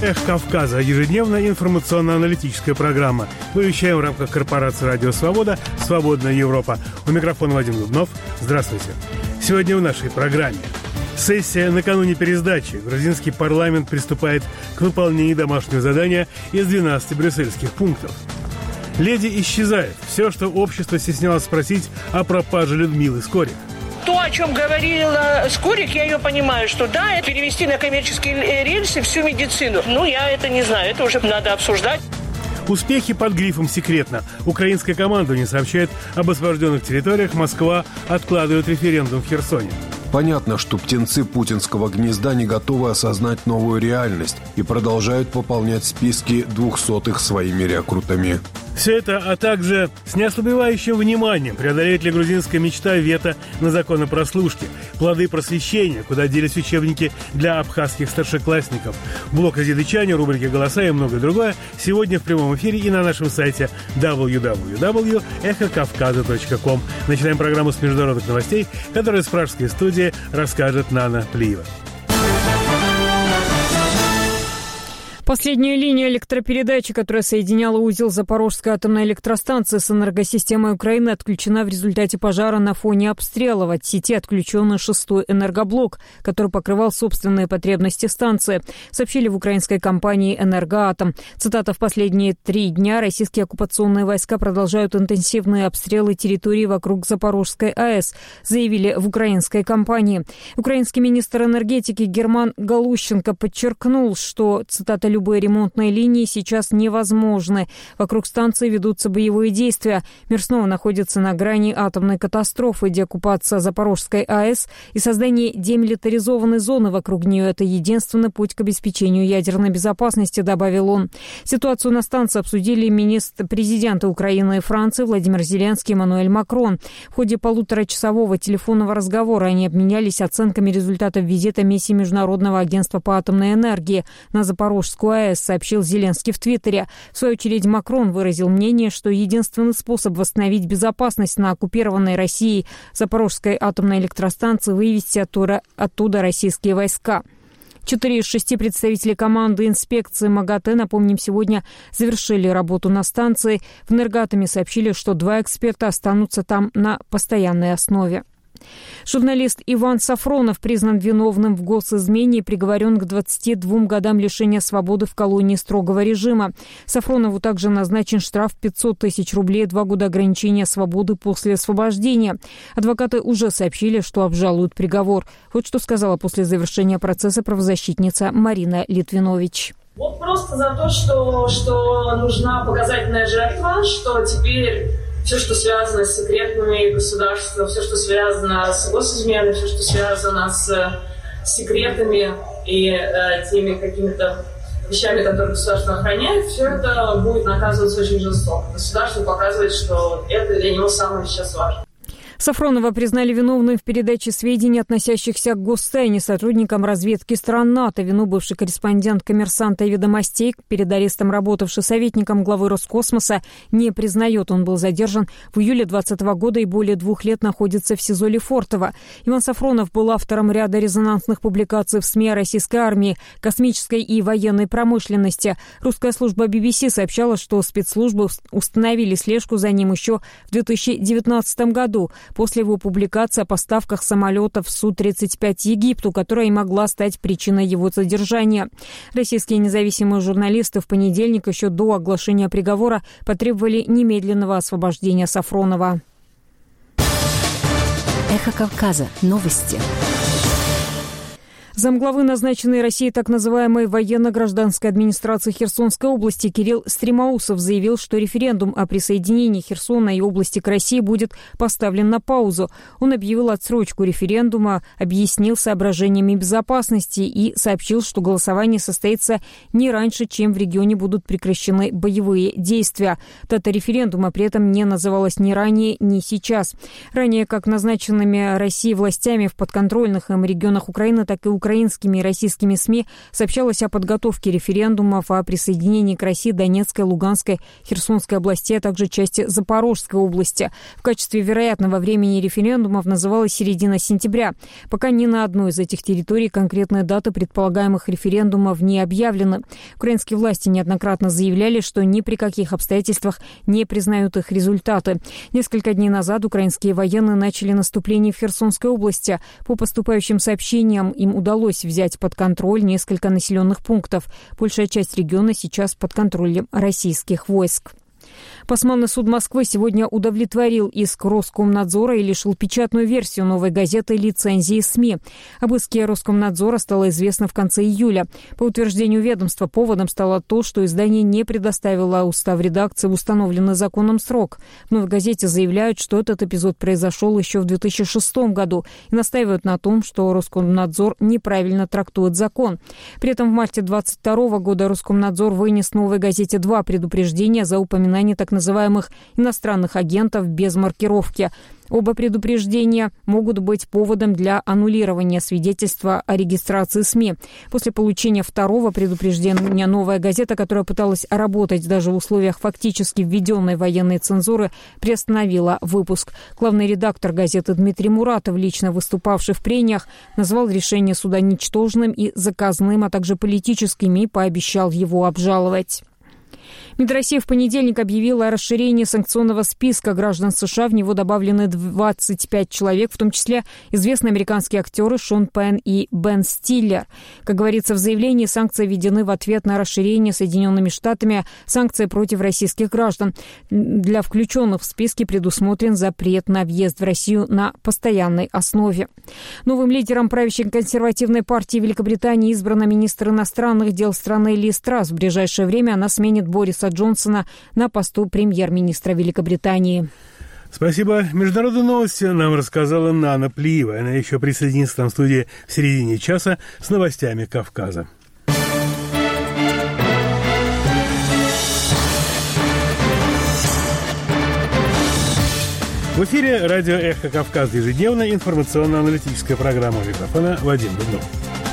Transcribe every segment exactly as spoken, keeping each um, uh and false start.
«Эхо Кавказа» – ежедневная информационно-аналитическая программа. Мы вещаем в рамках корпорации «Радио Свобода», «Свободная Европа». У микрофона Вадим Дубнов. Здравствуйте. Сегодня в нашей программе. Сессия накануне пересдачи. Грузинский парламент приступает к выполнению домашнего задания из двенадцати брюссельских пунктов. Леди исчезает. Все, что общество стеснялось спросить о пропаже Людмилы Скорик. То, о чем говорила Скорик, я ее понимаю, что да, перевести на коммерческие рельсы всю медицину. Ну, я это не знаю, это уже надо обсуждать. Успехи под грифом «секретно». Украинская команда не сообщает об освобожденных территориях. Москва откладывает референдум в Херсоне. Понятно, что птенцы путинского гнезда не готовы осознать новую реальность и продолжают пополнять списки двухсотых своими рекрутами. Все это, а также с неослабевающим вниманием, преодолеет ли грузинская мечта вето на закон о прослушке, плоды просвещения, куда делись учебники для абхазских старшеклассников, блок азербайджане, рубрики «Голоса» и многое другое сегодня в прямом эфире и на нашем сайте дабл ю дабл ю дабл ю точка эхо кавказа точка ком. Начинаем программу с международных новостей, которую с пражской студии расскажет Нана Плиева. Последняя линия электропередачи, которая соединяла узел Запорожской атомной электростанции с энергосистемой Украины, отключена в результате пожара на фоне обстрелов. От сети отключен шестой энергоблок, который покрывал собственные потребности станции, сообщили в украинской компании «Энергоатом». Цитата: «В последние три дня российские оккупационные войска продолжают интенсивные обстрелы территории вокруг Запорожской АЭС», заявили в украинской компании. Украинский министр энергетики Герман Галущенко подчеркнул, что, цитата, «любые ремонтные линии сейчас невозможны. Вокруг станции ведутся боевые действия. Мир снова находится на грани атомной катастрофы. Деоккупация Запорожской АЭС и создание демилитаризованной зоны вокруг нее – это единственный путь к обеспечению ядерной безопасности», добавил он. Ситуацию на станции обсудили министр-президенты Украины и Франции Владимир Зеленский и Эммануэль Макрон. В ходе полуторачасового телефонного разговора они обменялись оценками результатов визита миссии Международного агентства по атомной энергии на Запорожскую АЭС, сообщил Зеленский в Твиттере. В свою очередь Макрон выразил мнение, что единственный способ восстановить безопасность на оккупированной Россией Запорожской атомной электростанции – вывести оттуда, оттуда российские войска. Четыре из шести представителей команды инспекции МАГАТЭ, напомним, сегодня завершили работу на станции. В Энергоатоме сообщили, что два эксперта останутся там на постоянной основе. Журналист Иван Сафронов признан виновным в госизмене и приговорен к двадцати двум годам лишения свободы в колонии строгого режима. Сафронову также назначен штраф пятьсот тысяч рублей и два года ограничения свободы после освобождения. Адвокаты уже сообщили, что обжалуют приговор. Вот что сказала после завершения процесса правозащитница Марина Литвинович. Вот просто за то, что, что нужна показательная жертва, что теперь все, что связано с секретными государствами, все, что связано с госизменой, все, что связано с секретами и э, теми какими-то вещами, которые государство охраняет, все это будет наказываться очень жестоко. Государство показывает, что это для него самое сейчас важное. Сафронова признали виновной в передаче сведений, относящихся к гостайне, сотрудникам разведки стран НАТО. Вину бывший корреспондент «Коммерсанта» и «Ведомостей», перед арестом работавший советником главы Роскосмоса, не признает. Он был задержан в июле двадцатого года и более двух лет находится в СИЗО Лефортово. Иван Сафронов был автором ряда резонансных публикаций в СМИ о российской армии, космической и военной промышленности. Русская служба би би си сообщала, что спецслужбы установили слежку за ним еще в две тысячи девятнадцатом году. После его публикации о поставках самолетов Су тридцать пять Египту, которая и могла стать причиной его задержания. Российские независимые журналисты в понедельник, еще до оглашения приговора, потребовали немедленного освобождения Сафронова. Эхо Кавказа. Новости. Замглавы, назначенной Россией так называемой военно-гражданской администрации Херсонской области Кирилл Стремоусов заявил, что референдум о присоединении Херсона и области к России будет поставлен на паузу. Он объявил отсрочку референдума, объяснил соображениями безопасности и сообщил, что голосование состоится не раньше, чем в регионе будут прекращены боевые действия. Дата референдума при этом не называлась ни ранее, ни сейчас. Ранее, как назначенными Россией властями в подконтрольных им регионах Украины, так и украинскими и российскими СМИ сообщалось о подготовке референдумов о присоединении к России Донецкой, Луганской, Херсонской областей, а также части Запорожской области. В качестве вероятного времени референдумов называлась середина сентября. Пока ни на одной из этих территорий конкретная дата предполагаемых референдумов не объявлена. Украинские власти неоднократно заявляли, что ни при каких обстоятельствах не признают их результаты. Несколько дней назад украинские военные начали наступление в Херсонской области. По поступающим сообщениям, им удалось взять под контроль несколько населенных пунктов. Большая часть региона сейчас под контролем российских войск. Пасманный суд Москвы сегодня удовлетворил иск Роскомнадзора и лишил печатную версию «Новой газеты» лицензии СМИ. Об иске Роскомнадзора стало известно в конце июля. По утверждению ведомства, поводом стало то, что издание не предоставило устав редакции в установленный законом срок. В «Новой газете» заявляют, что этот эпизод произошел еще в две тысячи шестом году и настаивают на том, что Роскомнадзор неправильно трактует закон. При этом в марте двадцать второго года Роскомнадзор вынес «Новой газете» два предупреждения за упоминание так называемых иностранных агентов без маркировки. Оба предупреждения могут быть поводом для аннулирования свидетельства о регистрации СМИ. После получения второго предупреждения «Новая газета», которая пыталась работать даже в условиях фактически введенной военной цензуры, приостановила выпуск. Главный редактор газеты Дмитрий Муратов, лично выступавший в прениях, назвал решение суда ничтожным и заказным, а также политическим, и пообещал его обжаловать. МИД России в понедельник объявила о расширении санкционного списка граждан США. В него добавлены двадцать пять человек, в том числе известные американские актеры Шон Пенн и Бен Стиллер. Как говорится в заявлении, санкции введены в ответ на расширение Соединенными Штатами санкций против российских граждан. Для включенных в списки предусмотрен запрет на въезд в Россию на постоянной основе. Новым лидером правящей консервативной партии Великобритании избрана министр иностранных дел страны Ли Страс. В ближайшее время она сменит Бориса Джонсона на посту премьер-министра Великобритании. Спасибо. Международные новости нам рассказала Нана Плиева. Она еще присоединится к нам в студии в середине часа с новостями Кавказа. В эфире радио «Эхо Кавказа», ежедневная информационно-аналитическая программа. У микрофона Вадим Дубнов.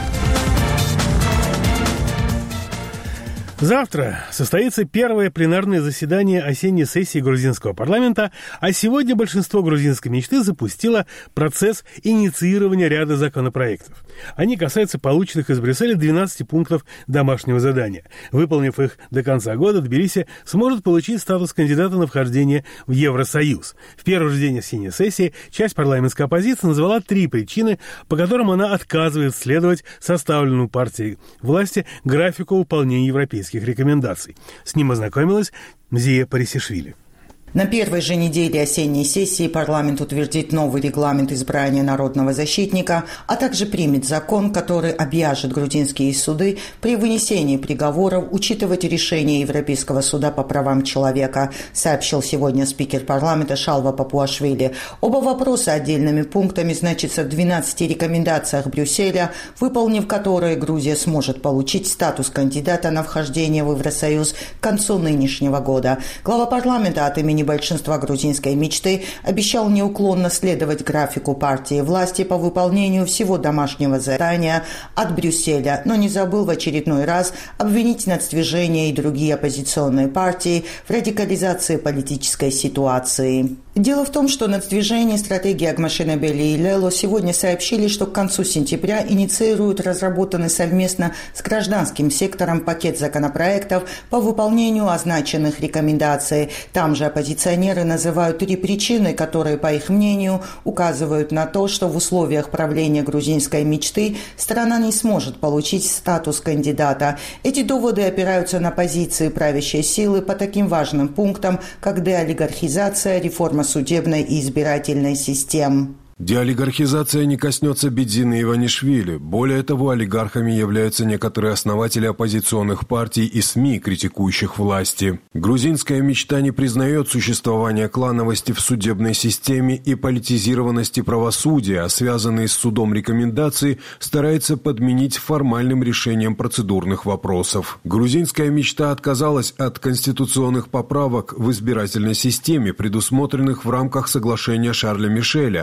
Завтра состоится первое пленарное заседание осенней сессии грузинского парламента, а сегодня большинство грузинской мечты запустило процесс инициирования ряда законопроектов. Они касаются полученных из Брюсселя двенадцати пунктов домашнего задания. Выполнив их до конца года, Тбилиси сможет получить статус кандидата на вхождение в Евросоюз. В первый же день осенней сессии часть парламентской оппозиции назвала три причины, по которым она отказывает следовать составленному партией власти графику выполнения европейских рекомендаций. С ним ознакомилась Мзия Парисишвили. На первой же неделе осенней сессии парламент утвердит новый регламент избрания народного защитника, а также примет закон, который обяжет грузинские суды при вынесении приговоров учитывать решение Европейского суда по правам человека, сообщил сегодня спикер парламента Шалва Папуашвили. Оба вопроса отдельными пунктами значатся в двенадцати рекомендациях Брюсселя, выполнив которые Грузия сможет получить статус кандидата на вхождение в Евросоюз к концу нынешнего года. Глава парламента от имени большинства грузинской мечты обещал неуклонно следовать графику партии власти по выполнению всего домашнего задания от Брюсселя, но не забыл в очередной раз обвинить нацдвижение и другие оппозиционные партии в радикализации политической ситуации. Дело в том, что нацдвижение «Стратегия Агмашинабели» и Лело сегодня сообщили, что к концу сентября инициируют разработанный совместно с гражданским сектором пакет законопроектов по выполнению означенных рекомендаций. Там же оппозиционеры называют три причины, которые, по их мнению, указывают на то, что в условиях правления грузинской мечты страна не сможет получить статус кандидата. Эти доводы опираются на позиции правящей силы по таким важным пунктам, как деолигархизация, реформа судебной и избирательной систем. Деолигархизация не коснется Бедзины и Иванишвили. Более того, олигархами являются некоторые основатели оппозиционных партий и СМИ, критикующих власти. Грузинская мечта не признает существование клановости в судебной системе и политизированности правосудия, а связанные с судом рекомендации старается подменить формальным решением процедурных вопросов. Грузинская мечта отказалась от конституционных поправок в избирательной системе, предусмотренных в рамках соглашения Шарля Мишеля, а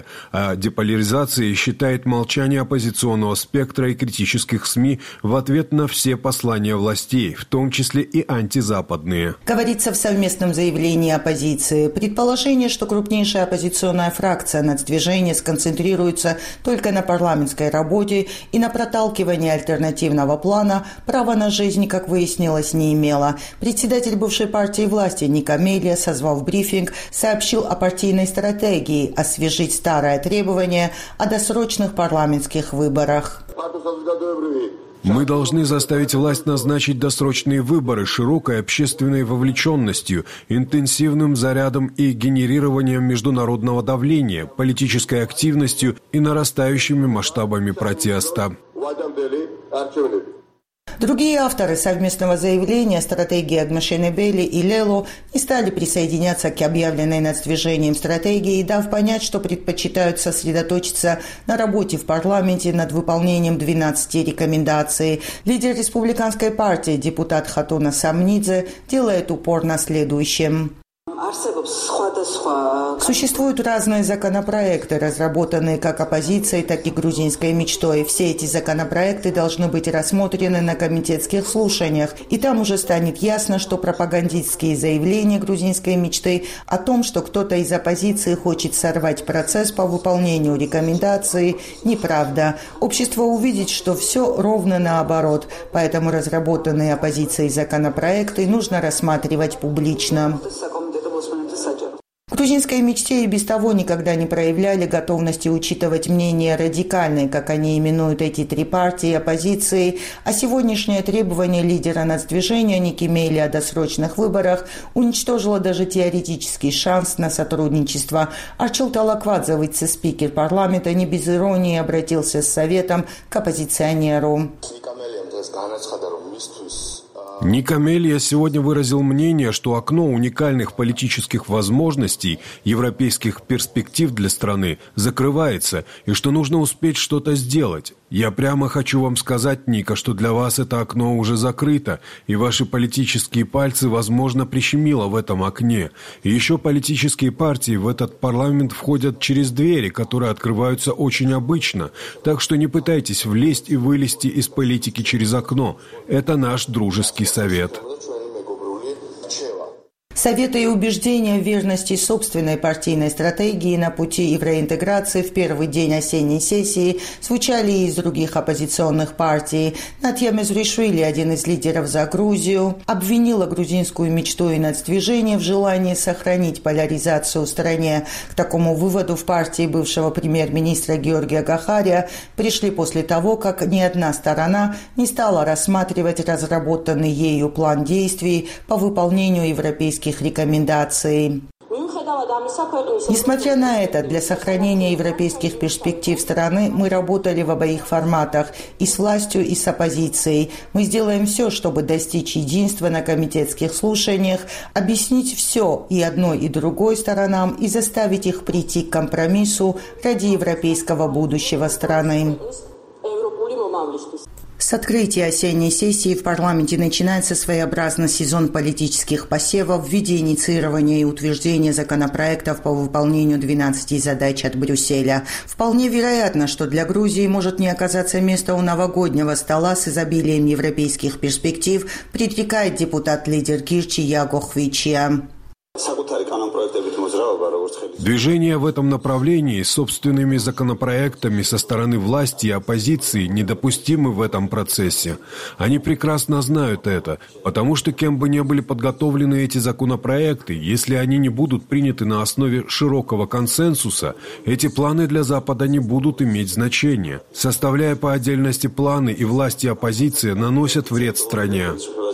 для деполяризации считает молчание оппозиционного спектра и критических СМИ в ответ на все послания властей, в том числе и антизападные. Говорится в совместном заявлении оппозиции. Предположение, что крупнейшая оппозиционная фракция нацдвижения сконцентрируется только на парламентской работе и на проталкивании альтернативного плана, права на жизнь, как выяснилось, не имела. Председатель бывшей партии власти Ника Мелия, созвав брифинг, сообщил о партийной стратегии освежить старое требование о досрочных парламентских выборах. Мы должны заставить власть назначить досрочные выборы широкой общественной вовлеченностью, интенсивным зарядом и генерированием международного давления, политической активностью и нарастающими масштабами протеста. Другие авторы совместного заявления стратегии Агмашенебели и Лело не стали присоединяться к объявленной нацдвижением стратегии, дав понять, что предпочитают сосредоточиться на работе в парламенте над выполнением двенадцати рекомендаций. Лидер республиканской партии, депутат Хатуна Самнидзе, делает упор на следующем. Существуют разные законопроекты, разработанные как оппозицией, так и грузинской мечтой. Все эти законопроекты должны быть рассмотрены на комитетских слушаниях. И там уже станет ясно, что пропагандистские заявления грузинской мечты о том, что кто-то из оппозиции хочет сорвать процесс по выполнению рекомендаций, неправда. Общество увидит, что все ровно наоборот. Поэтому разработанные оппозицией законопроекты нужно рассматривать публично. Грузинской мечте и без того никогда не проявляли готовности учитывать мнение радикальной, как они именуют эти три партии, оппозиции, а сегодняшнее требование лидера нацдвижения Ники Мелии о досрочных выборах уничтожило даже теоретический шанс на сотрудничество. Арчил Талаквадзе, вице-спикер парламента, не без иронии обратился с советом к оппозиционеру. Ника Мелия сегодня выразил мнение, что окно уникальных политических возможностей, европейских перспектив для страны закрывается и что нужно успеть что-то сделать. Я прямо хочу вам сказать, Ника, что для вас это окно уже закрыто, и ваши политические пальцы, возможно, прищемило в этом окне. И еще политические партии в этот парламент входят через двери, которые открываются очень обычно. Так что не пытайтесь влезть и вылезти из политики через окно. Это наш дружеский совет. Советы и убеждения в верности собственной партийной стратегии на пути евроинтеграции в первый день осенней сессии звучали и из других оппозиционных партий. Натья Мезришвили, один из лидеров «За Грузию», обвинила грузинскую мечту и нацдвижение в желании сохранить поляризацию в стране. К такому выводу в партии бывшего премьер-министра Георгия Гахария пришли после того, как ни одна сторона не стала рассматривать разработанный ею план действий по выполнению европейских рекомендаций. Несмотря на это, для сохранения европейских перспектив страны мы работали в обоих форматах – и с властью, и с оппозицией. Мы сделаем все, чтобы достичь единства на комитетских слушаниях, объяснить все и одной, и другой сторонам и заставить их прийти к компромиссу ради европейского будущего страны. С открытия осенней сессии в парламенте начинается своеобразный сезон политических посевов в виде инициирования и утверждения законопроектов по выполнению двенадцати задач от Брюсселя. Вполне вероятно, что для Грузии может не оказаться места у новогоднего стола с изобилием европейских перспектив, предрекает депутат-лидер Кирчи Яго Хвичия. Движение в этом направлении с собственными законопроектами со стороны власти и оппозиции недопустимы в этом процессе. Они прекрасно знают это, потому что кем бы ни были подготовлены эти законопроекты, если они не будут приняты на основе широкого консенсуса, эти планы для Запада не будут иметь значения. Составляя по отдельности планы, и власть и оппозиция наносят вред стране.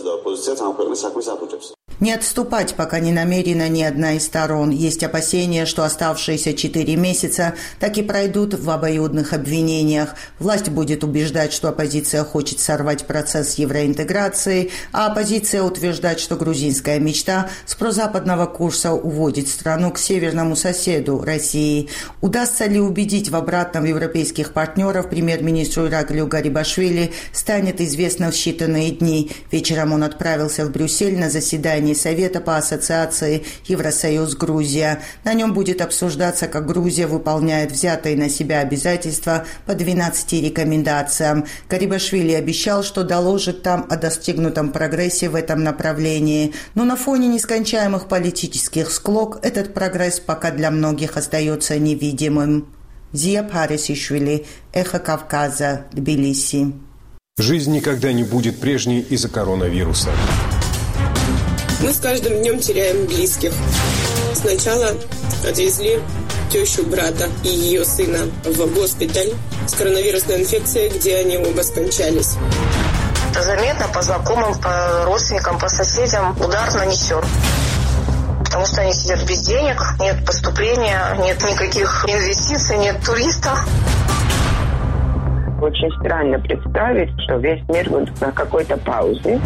Не отступать пока не намерена ни одна из сторон. Есть опасения, что оставшиеся четыре месяца так и пройдут в обоюдных обвинениях. Власть будет убеждать, что оппозиция хочет сорвать процесс евроинтеграции, а оппозиция утверждать, что грузинская мечта с прозападного курса уводит страну к северному соседу России. Удастся ли убедить в обратном европейских партнеров премьер-министру Ираклию Гарибашвили, станет известно в считанные дни. Вечером он отправился в Брюссель на заседание заседании Совета по ассоциации Евросоюз-Грузия. На нем будет обсуждаться, как Грузия выполняет взятые на себя обязательства по двенадцати рекомендациям. Гарибашвили обещал, что доложит там о достигнутом прогрессе в этом направлении. Но на фоне нескончаемых политических склок этот прогресс пока для многих остается невидимым. Зия Парисишвили, Эхо Кавказа, Тбилиси. Жизнь никогда не будет прежней из-за коронавируса. Мы с каждым днем теряем близких. Сначала отвезли тещу брата и ее сына в госпиталь с коронавирусной инфекцией, где они оба скончались. Это заметно по знакомым, по родственникам, по соседям. Удар нанесен. Потому что они сидят без денег, нет поступления, нет никаких инвестиций, нет туристов. Очень странно представить, что весь мир будет на какой-то паузе.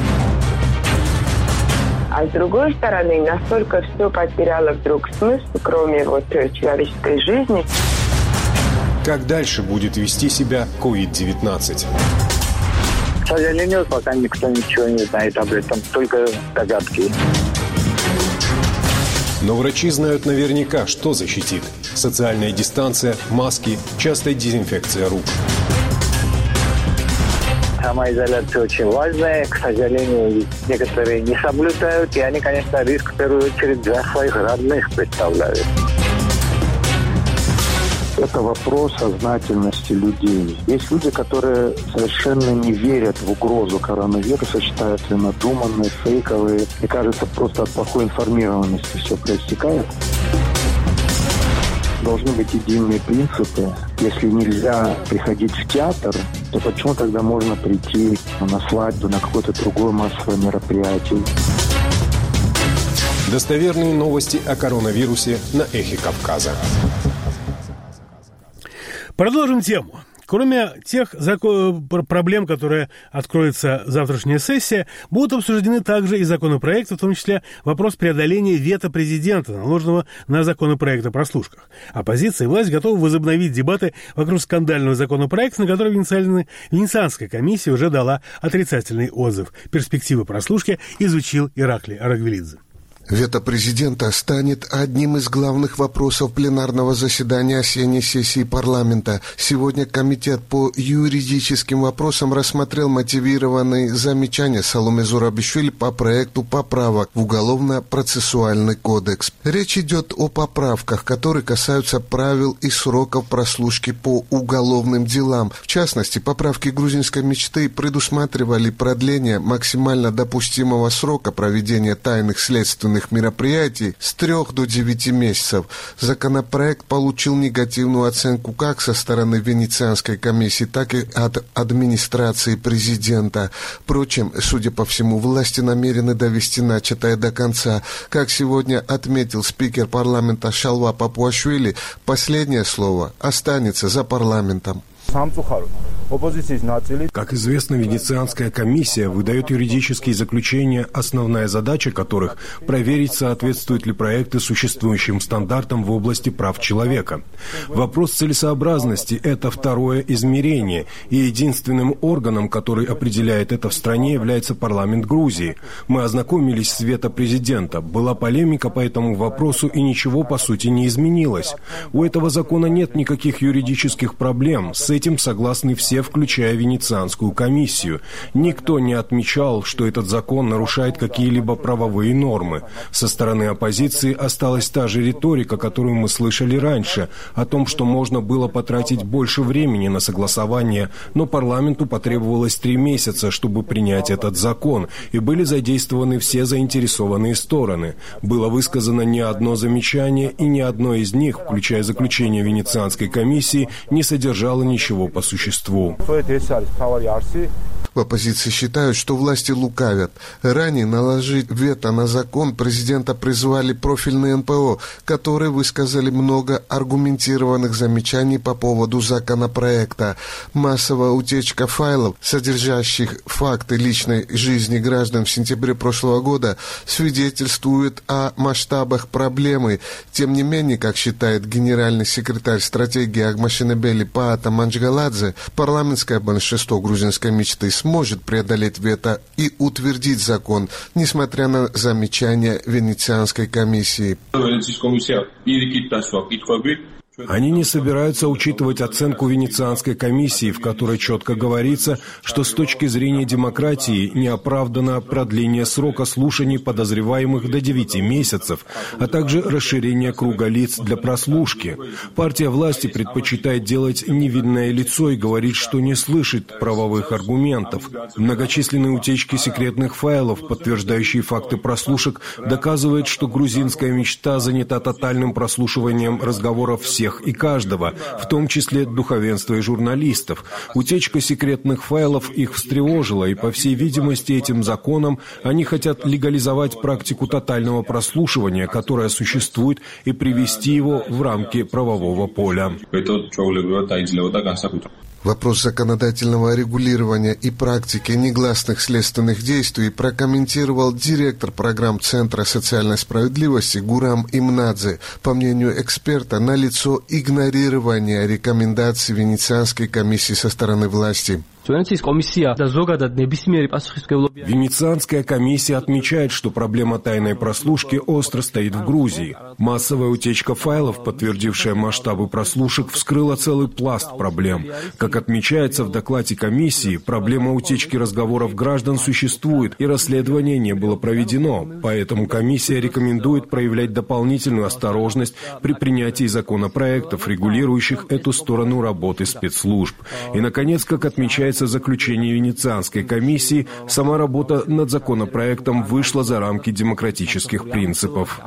А с другой стороны, настолько все потеряло вдруг смысл, кроме вот человеческой жизни. Как дальше будет вести себя ковид девятнадцать? К сожалению, пока никто ничего не знает об этом, только догадки. Но врачи знают наверняка, что защитит. Социальная дистанция, маски, частая дезинфекция рук. Самоизоляция очень важная. К сожалению, некоторые не соблюдают. И они, конечно, риск в первую очередь для своих родных представляют. Это вопрос сознательности людей. Есть люди, которые совершенно не верят в угрозу коронавируса, считают ее надуманной, фейковой. Мне кажется, просто от плохой информированности все проистекает. Должны быть единые принципы. Если нельзя приходить в театр, то почему тогда можно прийти на свадьбу, на какое-то другое массовое мероприятие? Достоверные новости о коронавирусе на Эхе Кавказа. Продолжим тему. Кроме тех закон... проблем, которые откроется завтрашняя сессия, будут обсуждены также и законопроекты, в том числе вопрос преодоления вето президента, наложенного на законопроект о прослушках. Оппозиция и власть готовы возобновить дебаты вокруг скандального законопроекта, на который Венецианская комиссия уже дала отрицательный отзыв. Перспективы прослушки изучил Ираклий Арагвелидзе. Вето президента станет одним из главных вопросов пленарного заседания осенней сессии парламента. Сегодня Комитет по юридическим вопросам рассмотрел мотивированные замечания Саломе Зурабишвили по проекту поправок в Уголовно-процессуальный кодекс. Речь идет о поправках, которые касаются правил и сроков прослушки по уголовным делам. В частности, поправки грузинской мечты предусматривали продление максимально допустимого срока проведения тайных следственных мероприятий с трех до девяти месяцев. Законопроект получил негативную оценку как со стороны Венецианской комиссии, так и от администрации президента. Впрочем, судя по всему, власти намерены довести начатое до конца. Как сегодня отметил спикер парламента Шалва Папуашвили, последнее слово останется за парламентом. Как известно, Венецианская комиссия выдает юридические заключения, основная задача которых – проверить, соответствуют ли проекты существующим стандартам в области прав человека. Вопрос целесообразности – это второе измерение, и единственным органом, который определяет это в стране, является парламент Грузии. Мы ознакомились с вето президента, была полемика по этому вопросу, и ничего по сути не изменилось. У этого закона нет никаких юридических проблем, с этим согласны все, включая Венецианскую комиссию. Никто не отмечал, что этот закон нарушает какие-либо правовые нормы. Со стороны оппозиции осталась та же риторика, которую мы слышали раньше, о том, что можно было потратить больше времени на согласование, но парламенту потребовалось три месяца, чтобы принять этот закон, и были задействованы все заинтересованные стороны. Было высказано не одно замечание, и ни одно из них, включая заключение Венецианской комиссии, не содержало ничего по существу. В оппозиции считают, что власти лукавят. Ранее наложить вето на закон президента призвали профильные эн пэ о, которые высказали много аргументированных замечаний по поводу законопроекта. Массовая утечка файлов, содержащих факты личной жизни граждан в сентябре прошлого года, свидетельствует о масштабах проблемы. Тем не менее, как считает генеральный секретарь стратегии Агмашинебели Паата Манчгаладзе, парламентское большинство грузинской мечты сможет сможет преодолеть вето и утвердить закон, несмотря на замечания Венецианской комиссии. Они не собираются учитывать оценку Венецианской комиссии, в которой четко говорится, что с точки зрения демократии неоправданно продление срока слушаний подозреваемых до девяти месяцев, а также расширение круга лиц для прослушки. Партия власти предпочитает делать невинное лицо и говорит, что не слышит правовых аргументов. Многочисленные утечки секретных файлов, подтверждающие факты прослушек, доказывают, что грузинская мечта занята тотальным прослушиванием разговоров всех и каждого, в том числе духовенства и журналистов. Утечка секретных файлов их встревожила, и, по всей видимости, этим законом они хотят легализовать практику тотального прослушивания, которая существует, и привести его в рамки правового поля. Вопрос законодательного регулирования и практики негласных следственных действий прокомментировал директор программ Центра социальной справедливости Гурам Имнадзе. По мнению эксперта, налицо игнорирование рекомендаций Венецианской комиссии со стороны власти. Венецианская комиссия отмечает, что проблема тайной прослушки остро стоит в Грузии. Массовая утечка файлов, подтвердившая масштабы прослушек, вскрыла целый пласт проблем. Как отмечается в докладе комиссии, проблема утечки разговоров граждан существует, и расследование не было проведено. Поэтому комиссия рекомендует проявлять дополнительную осторожность при принятии законопроектов, регулирующих эту сторону работы спецслужб. И, наконец, как отмечается в заключении Венецианской комиссии, сама работа над законопроектом вышла за рамки демократических принципов.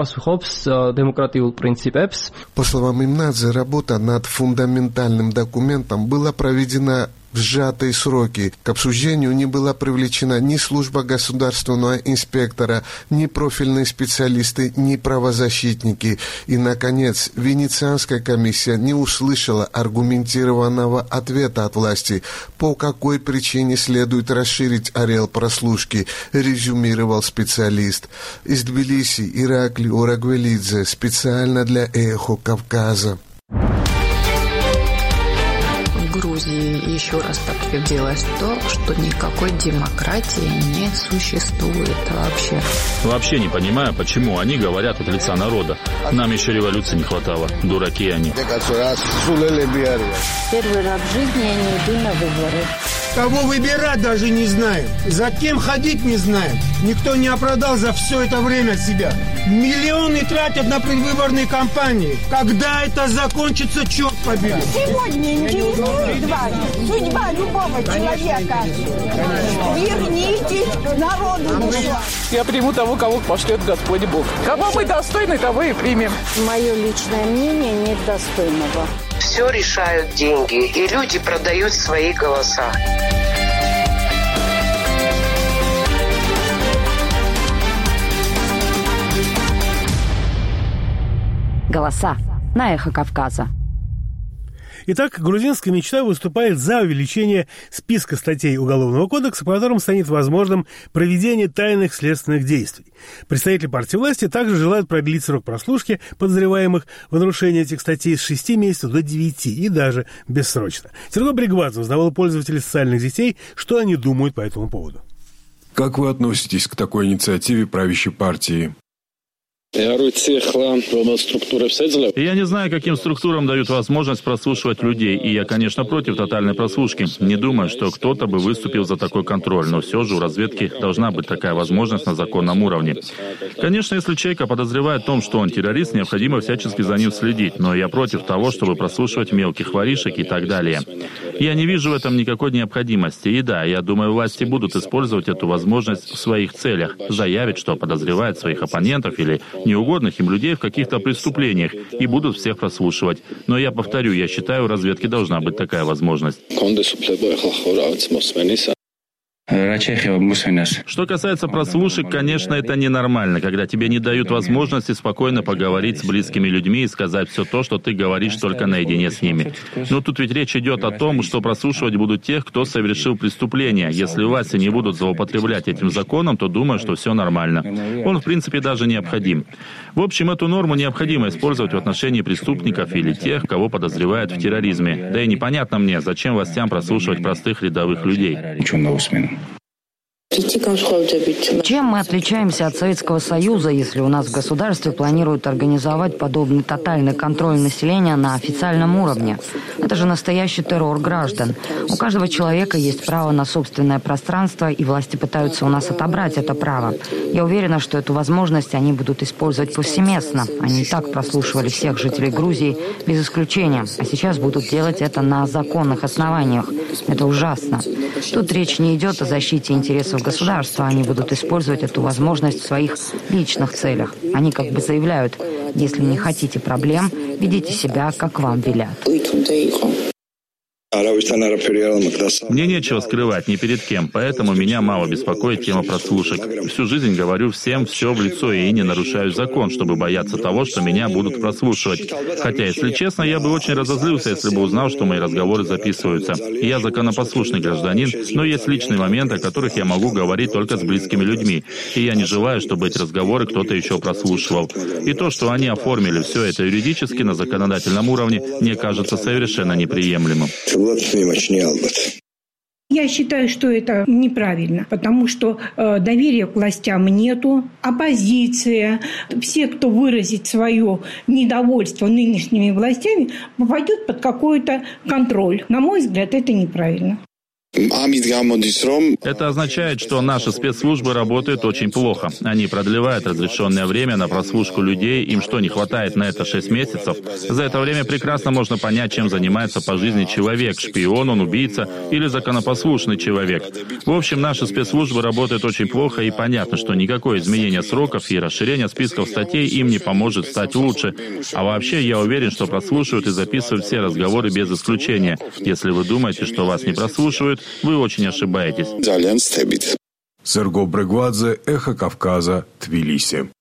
По словам Имнадзе, работа над фундаментальным документом была проведена в сжатые сроки. К обсуждению не была привлечена ни служба государственного инспектора, ни профильные специалисты, ни правозащитники. И, наконец, Венецианская комиссия не услышала аргументированного ответа от власти, по какой причине следует расширить ареал прослушки, резюмировал специалист. Из Тбилиси Ираклий Урагвелидзе специально для «Эхо Кавказа». В Грузии еще раз подтвердилось то, что никакой демократии не существует вообще. Вообще не понимаю, почему они говорят от лица народа. Нам еще революции не хватало. Дураки они. Первый раз в жизни я не иду на выборы. Кого выбирать даже не знаем. За кем ходить не знаем. Никто не оправдал за все это время себя. Миллионы тратят на предвыборные кампании. Когда это закончится, черт побери. Сегодня интересует вас судьба любого человека. Вернитесь к народу душа. Я приму того, кого пошлет Господь Бог. Кого мы достойны, того и примем. Мое личное мнение нет достойного. Все решают деньги, и люди продают свои голоса. Голоса на Эхо Кавказа. Итак, грузинская мечта выступает за увеличение списка статей Уголовного кодекса, по которым станет возможным проведение тайных следственных действий. Представители партии власти также желают продлить срок прослушки подозреваемых в нарушении этих статей с шести месяцев до девяти и даже бессрочно. Сергей Бригвадзе узнавал пользователей социальных сетей, что они думают по этому поводу. Как вы относитесь к такой инициативе правящей партии? Я не знаю, каким структурам дают возможность прослушивать людей, и я, конечно, против тотальной прослушки. Не думаю, что кто-то бы выступил за такой контроль, но все же у разведки должна быть такая возможность на законном уровне. Конечно, если человека подозревают в том, что он террорист, необходимо всячески за ним следить, но я против того, чтобы прослушивать мелких воришек и так далее. Я не вижу в этом никакой необходимости, и да, я думаю, власти будут использовать эту возможность в своих целях, заявить, что подозревают своих оппонентов или неугодных им людей в каких-то преступлениях и будут всех прослушивать. Но я повторю, я считаю, у разведки должна быть такая возможность. Что касается прослушек, конечно, это ненормально, когда тебе не дают возможности спокойно поговорить с близкими людьми и сказать все то, что ты говоришь только наедине с ними. Но тут ведь речь идет о том, что прослушивать будут тех, кто совершил преступление. Если власти не будут злоупотреблять этим законом, то думаю, что все нормально. Он, в принципе, даже необходим. В общем, эту норму необходимо использовать в отношении преступников или тех, кого подозревают в терроризме. Да и непонятно мне, зачем властям прослушивать простых рядовых людей. Чем мы отличаемся от Советского Союза, если у нас в государстве планируют организовать подобный тотальный контроль населения на официальном уровне? Это же настоящий террор граждан. У каждого человека есть право на собственное пространство, и власти пытаются у нас отобрать это право. Я уверена, что эту возможность они будут использовать повсеместно. Они и так прослушивали всех жителей Грузии без исключения, а сейчас будут делать это на законных основаниях. Это ужасно. Тут речь не идет о защите интересов государства. Они будут использовать эту возможность в своих личных целях. Они как бы заявляют: если не хотите проблем, ведите себя, как вам велят. Мне нечего скрывать ни перед кем, поэтому меня мало беспокоит тема прослушек. Всю жизнь говорю всем все в лицо и не нарушаю закон, чтобы бояться того, что меня будут прослушивать. Хотя, если честно, я бы очень разозлился, если бы узнал, что мои разговоры записываются. Я законопослушный гражданин, но есть личные моменты, о которых я могу говорить только с близкими людьми. И я не желаю, чтобы эти разговоры кто-то еще прослушивал. И то, что они оформили все это юридически на законодательном уровне, мне кажется совершенно неприемлемым. Я считаю, что это неправильно, потому что э, доверия к властям нету, оппозиция, все, кто выразит свое недовольство нынешними властями, попадет под какой-то контроль. На мой взгляд, это неправильно. Это означает, что наши спецслужбы работают очень плохо. Они продлевают разрешенное время на прослушку людей. Им что, не хватает на это шесть месяцев? За это время прекрасно можно понять, чем занимается по жизни человек. Шпион он, убийца или законопослушный человек. В общем, наши спецслужбы работают очень плохо, и понятно, что никакое изменение сроков и расширение списков статей им не поможет стать лучше. А вообще, я уверен, что прослушивают и записывают все разговоры без исключения. Если вы думаете, что вас не прослушивают, вы очень ошибаетесь. Серго Брегвадзе, Эхо Кавказа, Тбилиси.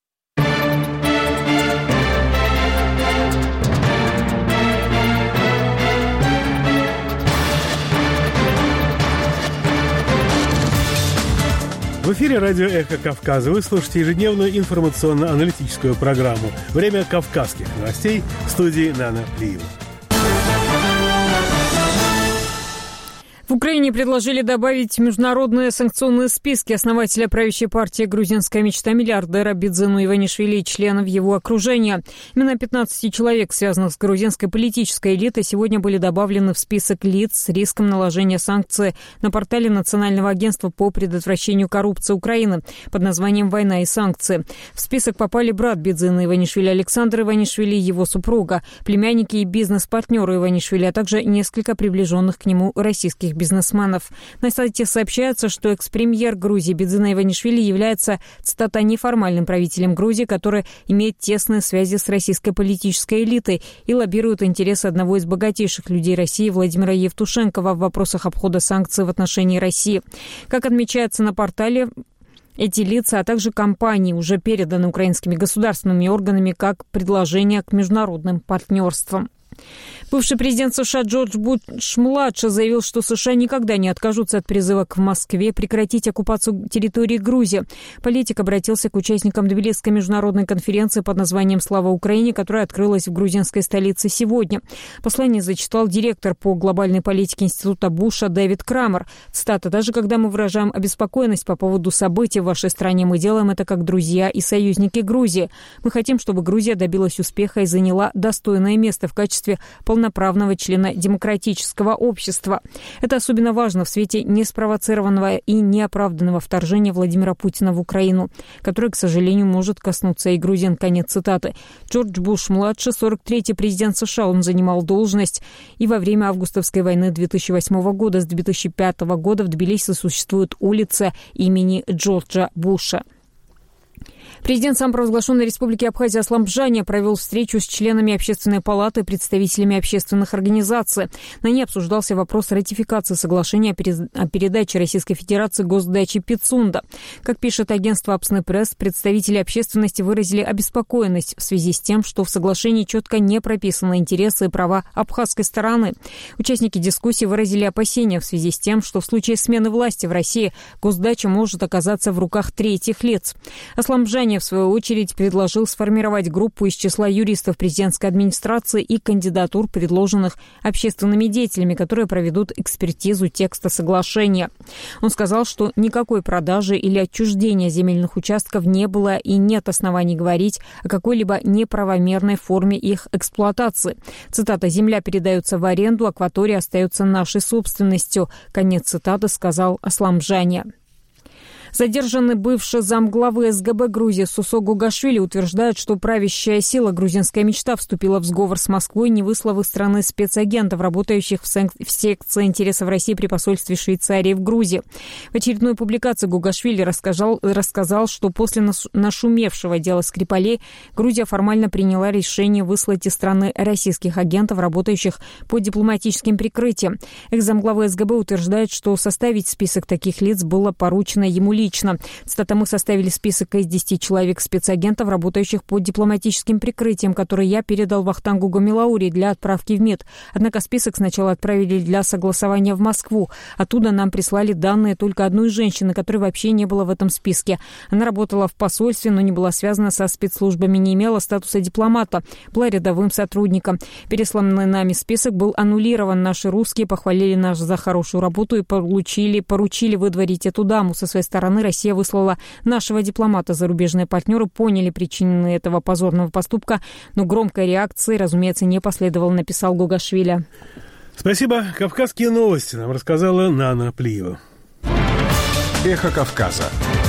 В эфире радио «Эхо Кавказа». Вы слушаете ежедневную информационно-аналитическую программу «Время кавказских новостей» в студии Нана Плиева. В Украине предложили добавить международные санкционные списки основателя правящей партии «Грузинская мечта» миллиардера Бидзину Иванишвили и членов его окружения. Именно пятнадцать человек, связанных с грузинской политической элитой, сегодня были добавлены в список лиц с риском наложения санкций на портале Национального агентства по предотвращению коррупции Украины под названием «Война и санкции». В список попали брат Бидзина Иванишвили Александр Иванишвили, его супруга, племянники и бизнес-партнеры Иванишвили, а также несколько приближенных к нему российских бизнесменов. На сайте сообщается, что экс-премьер Грузии Бидзина Иванишвили является, цитата, неформальным правителем Грузии, который имеет тесные связи с российской политической элитой и лоббирует интересы одного из богатейших людей России Владимира Евтушенкова в вопросах обхода санкций в отношении России. Как отмечается на портале, эти лица, а также компании уже переданы украинскими государственными органами как предложение к международным партнерствам. Бывший президент США Джордж Буш-младший заявил, что США никогда не откажутся от призыва к Москве прекратить оккупацию территории Грузии. Политик обратился к участникам Тбилисской международной конференции под названием «Слава Украине», которая открылась в грузинской столице сегодня. Послание зачитал директор по глобальной политике Института Буша Дэвид Крамер. Цитата: «Даже когда мы выражаем обеспокоенность по поводу событий в вашей стране, мы делаем это как друзья и союзники Грузии. Мы хотим, чтобы Грузия добилась успеха и заняла достойное место в качестве полноправного члена демократического общества. Это особенно важно в свете неспровоцированного и неоправданного вторжения Владимира Путина в Украину, которое, к сожалению, может коснуться и грузин». Конец цитаты. Джордж Буш-младший, сорок третий президент США, он занимал должность и во время августовской войны две тысячи восьмого года. С две тысячи пятого года в Тбилиси существует улица имени Джорджа Буша. Президент самопровозглашенной республики Абхазия Аслам Бжаня провел встречу с членами Общественной палаты и представителями общественных организаций. На ней обсуждался вопрос ратификации соглашения о передаче Российской Федерации госдачи Пицунда. Как пишет агентство Апсны Пресс, представители общественности выразили обеспокоенность в связи с тем, что в соглашении четко не прописаны интересы и права абхазской стороны. Участники дискуссии выразили опасения в связи с тем, что в случае смены власти в России госдача может оказаться в руках третьих лиц. Аслам Бжаня, в свою очередь, предложил сформировать группу из числа юристов президентской администрации и кандидатур, предложенных общественными деятелями, которые проведут экспертизу текста соглашения. Он сказал, что никакой продажи или отчуждения земельных участков не было и нет оснований говорить о какой-либо неправомерной форме их эксплуатации. Цитата: «Земля передается в аренду, акватория остается нашей собственностью». Конец цитаты, сказал Аслам Бжаня. Задержанный бывший замглавы СГБ Грузии Сусо Гугашвили утверждает, что правящая сила «Грузинская мечта» вступила в сговор с Москвой, не выслав из страны спецагентов, работающих в, сек- в секции интересов России при посольстве Швейцарии в Грузии. В очередной публикации Гугашвили рассказал, рассказал, что после нашумевшего дела Скрипалей Грузия формально приняла решение выслать из страны российских агентов, работающих под дипломатическим прикрытием. Экс-замглавы СГБ утверждает, что составить список таких лиц было поручено ему лично. Цитата: «Мы составили список из десяти человек спецагентов, работающих под дипломатическим прикрытием, который я передал Вахтангу Гамилаури для отправки в МИД. Однако список сначала отправили для согласования в Москву. Оттуда нам прислали данные только одной женщины, которой вообще не было в этом списке. Она работала в посольстве, но не была связана со спецслужбами, не имела статуса дипломата, была рядовым сотрудником. Пересланный нами список был аннулирован. Наши русские похвалили нас за хорошую работу и получили, поручили выдворить эту даму. Со своей стороны Россия выслала нашего дипломата. Зарубежные партнеры поняли причины этого позорного поступка, но громкой реакции, разумеется, не последовало», написал Гугашвили. Спасибо. Кавказские новости нам рассказала Нана Плиева. Эхо Кавказа.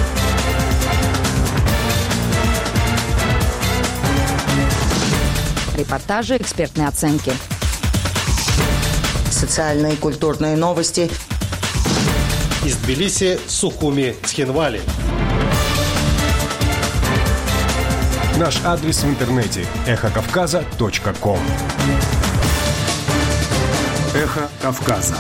Репортажи, экспертные оценки. Социальные и культурные новости. Из Тбилиси, Сухуми, Цхинвали. Наш адрес в интернете – эхо кавказа точка ком. Эхо Кавказа.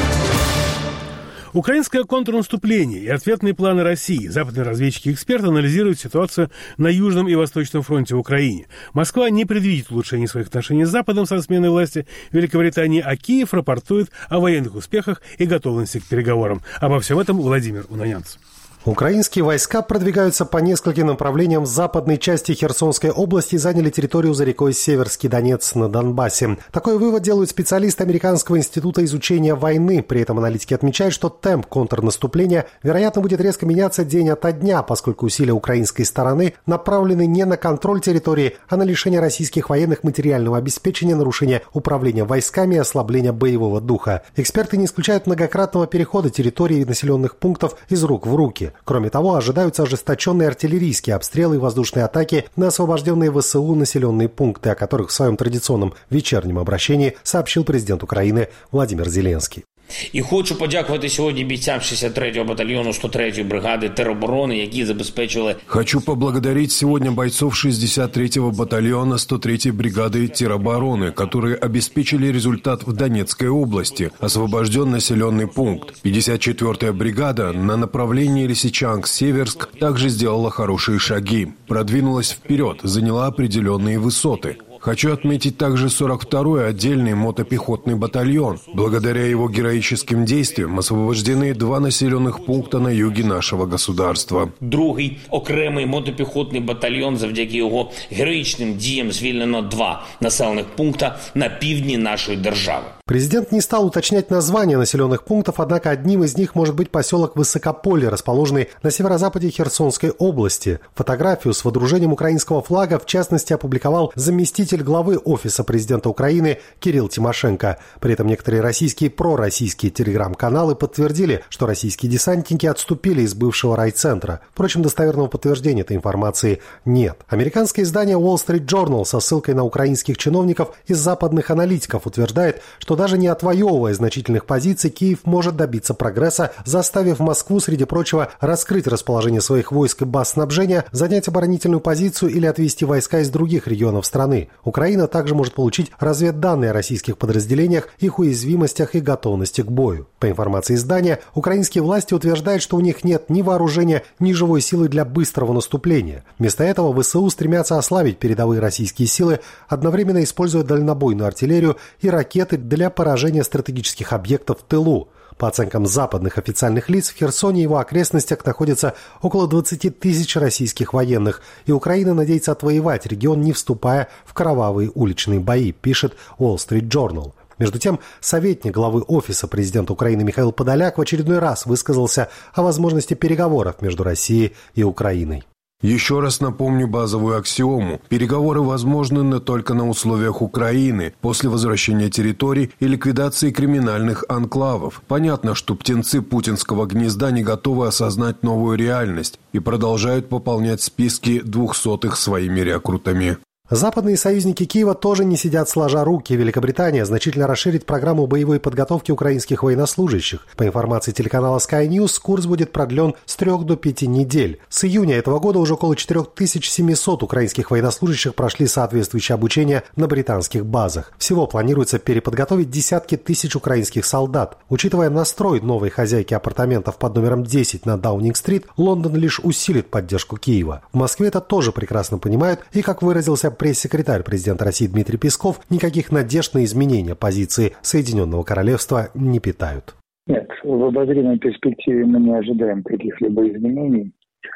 Украинское контрнаступление и ответные планы России. Западные разведчики и эксперты анализируют ситуацию на Южном и Восточном фронте в Украине. Москва не предвидит улучшения своих отношений с Западом со сменой власти в Великобритании, а Киев рапортует о военных успехах и готовности к переговорам. Обо всем этом Владимир Унанянц. Украинские войска продвигаются по нескольким направлениям в западной части Херсонской области и заняли территорию за рекой Северский Донец на Донбассе. Такой вывод делают специалисты Американского института изучения войны. При этом аналитики отмечают, что темп контрнаступления, вероятно, будет резко меняться день ото дня, поскольку усилия украинской стороны направлены не на контроль территории, а на лишение российских военных материального обеспечения, нарушение управления войсками и ослабление боевого духа. Эксперты не исключают многократного перехода территории и населенных пунктов из рук в руки. Кроме того, ожидаются ожесточенные артиллерийские обстрелы и воздушные атаки на освобожденные ВСУ населенные пункты, о которых в своем традиционном вечернем обращении сообщил президент Украины Владимир Зеленский. І хочу подякувати сьогодні бійцям шістдесят третього батальйону сто третьої бригади тероборони, які забезпечили... Хочу поблагодарить сегодня бойцов шестьдесят третьего батальона сто третьей бригады теробороны, которые обеспечили результат в Донецкой области, освобожден населенный пункт. пятьдесят четвёртая бригада на направлении Лисичанск-Северск также сделала хорошие шаги, продвинулась вперед, заняла определенные высоты. Хочу отметить также сорок второй отдельный мотопехотный батальон. Благодаря его героическим действиям освобождены два населенных пункта на юге нашего государства. Другий окремий мотопіхотний батальйон, завдяки його героїчним діям звільнено два населених пункта на півдні нашої держави. Президент не стал уточнять название населенных пунктов, однако одним из них может быть поселок Высокополье, расположенный на северо-западе Херсонской области. Фотографию с водружением украинского флага, в частности, опубликовал заместитель главы Офиса президента Украины Кирилл Тимошенко. При этом некоторые российские пророссийские телеграм-каналы подтвердили, что российские десантники отступили из бывшего райцентра. Впрочем, достоверного подтверждения этой информации нет. Американское издание Wall Street Journal со ссылкой на украинских чиновников и западных аналитиков утверждает, что даже не отвоевывая значительных позиций, Киев может добиться прогресса, заставив Москву, среди прочего, раскрыть расположение своих войск и баз снабжения, занять оборонительную позицию или отвести войска из других регионов страны. Украина также может получить разведданные о российских подразделениях, их уязвимостях и готовности к бою. По информации издания, украинские власти утверждают, что у них нет ни вооружения, ни живой силы для быстрого наступления. Вместо этого ВСУ стремятся ослабить передовые российские силы, одновременно используя дальнобойную артиллерию и ракеты для поражения стратегических объектов в тылу. По оценкам западных официальных лиц, в Херсоне и его окрестностях находится около двадцать тысяч российских военных, и Украина надеется отвоевать регион, не вступая в кровавые уличные бои, пишет Wall Street Journal. Между тем, советник главы Офиса президента Украины Михаил Подоляк в очередной раз высказался о возможности переговоров между Россией и Украиной. Еще раз напомню базовую аксиому. Переговоры возможны, но только на условиях Украины, после возвращения территорий и ликвидации криминальных анклавов. Понятно, что птенцы путинского гнезда не готовы осознать новую реальность и продолжают пополнять списки двухсотых своими рекрутами. Западные союзники Киева тоже не сидят сложа руки. Великобритания значительно расширит программу боевой подготовки украинских военнослужащих. По информации телеканала Sky News, курс будет продлен с трех до пяти недель. С июня этого года уже около четыре тысячи семьсот украинских военнослужащих прошли соответствующее обучение на британских базах. Всего планируется переподготовить десятки тысяч украинских солдат. Учитывая настрой новой хозяйки апартаментов под номером десять на Даунинг-стрит, Лондон лишь усилит поддержку Киева. В Москве это тоже прекрасно понимают, и, как выразился пресс-секретарь президента России Дмитрий Песков, никаких надежд на изменение позиции Соединенного Королевства не питают. Нет, в обозримой перспективе мы не ожидаем каких-либо изменений.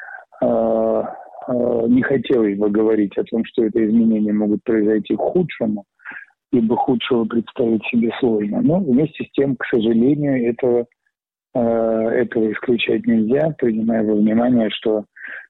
Не хотелось бы говорить о том, что это изменения могут произойти к худшему, ибо худшего представить себе сложно. Но вместе с тем, к сожалению, этого, этого исключать нельзя, принимая во внимание, что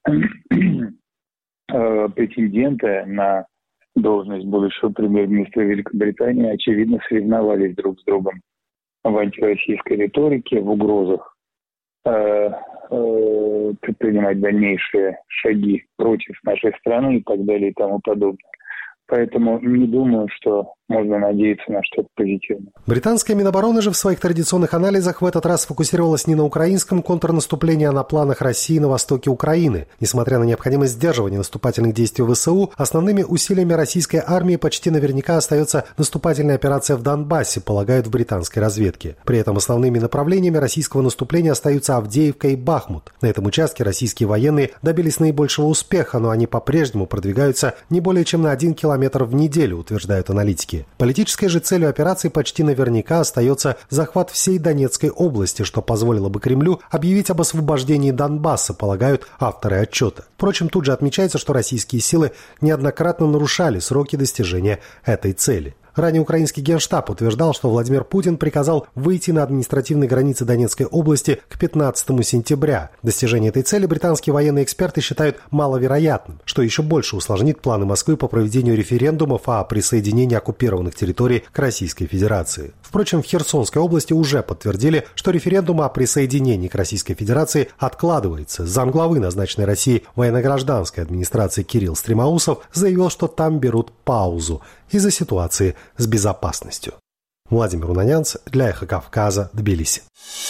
претенденты на должность будущего премьер-министра Великобритании, очевидно, соревновались друг с другом в антироссийской риторике, в угрозах э, э, предпринимать дальнейшие шаги против нашей страны и так далее и тому подобное. Поэтому не думаю, что можно надеяться на что-то позитивное. Британская Минобороны же в своих традиционных анализах в этот раз сфокусировалась не на украинском контрнаступлении, а на планах России на востоке Украины. Несмотря на необходимость сдерживания наступательных действий ВСУ, основными усилиями российской армии почти наверняка остается наступательная операция в Донбассе, полагают в британской разведке. При этом основными направлениями российского наступления остаются Авдеевка и Бахмут. На этом участке российские военные добились наибольшего успеха, но они по-прежнему продвигаются не более чем на один километр в неделю, утверждают аналитики. Политической же целью операции почти наверняка остается захват всей Донецкой области, что позволило бы Кремлю объявить об освобождении Донбасса, полагают авторы отчета. Впрочем, тут же отмечается, что российские силы неоднократно нарушали сроки достижения этой цели. Ранее украинский генштаб утверждал, что Владимир Путин приказал выйти на административные границы Донецкой области к пятнадцатому сентября. Достижение этой цели британские военные эксперты считают маловероятным, что еще больше усложнит планы Москвы по проведению референдумов о присоединении оккупированных территорий к Российской Федерации. Впрочем, в Херсонской области уже подтвердили, что референдум о присоединении к Российской Федерации откладывается. Замглавы назначенной России военно-гражданской администрации Кирилл Стремоусов заявил, что там берут паузу из-за ситуации с безопасностью. Владимир Унанянц для Эхо Кавказа, Тбилиси.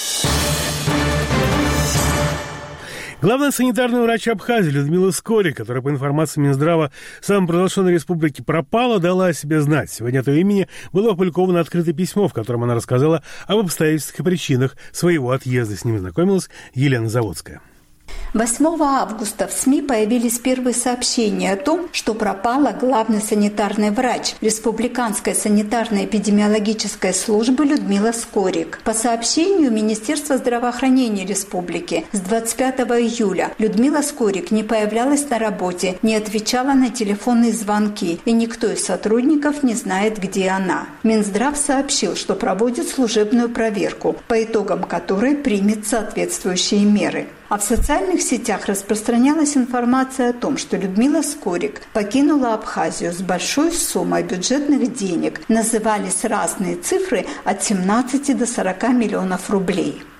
Главный санитарный врач Абхазии Людмила Скорик, которая, по информации Минздрава самопровозглашенной республики пропала, дала о себе знать. Сегодня от ее имени было опубликовано открытое письмо, в котором она рассказала об обстоятельствах и причинах своего отъезда. С ними знакомилась Елена Заводская. восьмого августа в СМИ появились первые сообщения о том, что пропала главный санитарный врач Республиканской санитарно-эпидемиологической службы Людмила Скорик. По сообщению Министерства здравоохранения Республики, с двадцать пятого июля Людмила Скорик не появлялась на работе, не отвечала на телефонные звонки, и никто из сотрудников не знает, где она. Минздрав сообщил, что проводит служебную проверку, по итогам которой примет соответствующие меры. А в социальных сетях распространялась информация о том, что Людмила Скорик покинула Абхазию с большой суммой бюджетных денег. Назывались разные цифры от семнадцати до сорока миллионов рублей.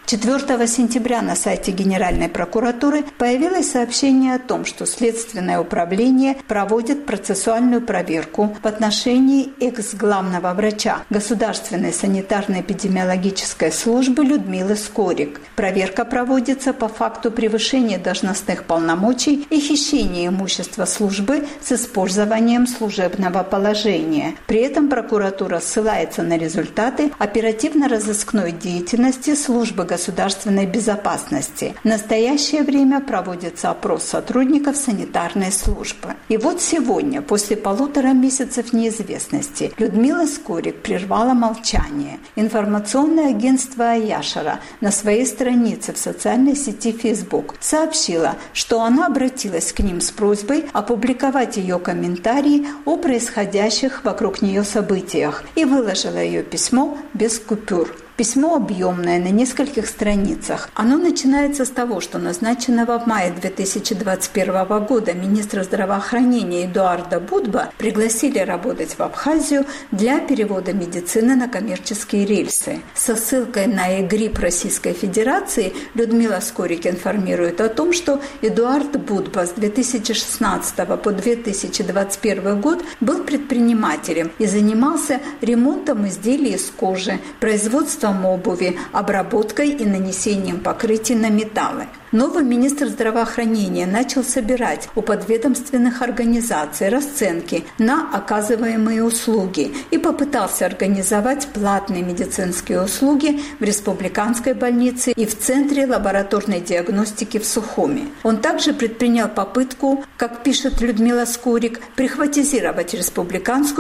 четвёртого сентября на сайте Генеральной прокуратуры появилось сообщение о том, что Следственное управление проводит процессуальную проверку в отношении экс-главного врача Государственной санитарно-эпидемиологической службы Людмилы Скорик. Проверка проводится по факту превышения должностных полномочий и хищения имущества службы с использованием служебного положения. При этом прокуратура ссылается на результаты оперативно-розыскной деятельности службы государственной безопасности. В настоящее время проводится опрос сотрудников санитарной службы. И вот сегодня, после полутора месяцев неизвестности, Людмила Скорик прервала молчание. Информационное агентство Аяшара на своей странице в социальной сети Facebook сообщило, что она обратилась к ним с просьбой опубликовать ее комментарии о происходящих вокруг нее событиях и выложила ее письмо без купюр. Письмо объемное, на нескольких страницах. Оно начинается с того, что назначенного в мае две тысячи двадцать первого года министра здравоохранения Эдуарда Будба пригласили работать в Абхазию для перевода медицины на коммерческие рельсы. Со ссылкой на эгрип Российской Федерации Людмила Скорик информирует о том, что Эдуард Будба с две тысячи шестнадцатого по две тысячи двадцать первый год был предпринимателем и занимался ремонтом изделий из кожи, производством обуви, обработкой и нанесением покрытий на металлы. Новый министр здравоохранения начал собирать у подведомственных организаций расценки на оказываемые услуги и попытался организовать платные медицинские услуги в республиканской больнице и в Центре лабораторной диагностики в Сухуми. Он также предпринял попытку, как пишет Людмила Скорик, прихватизировать республиканскую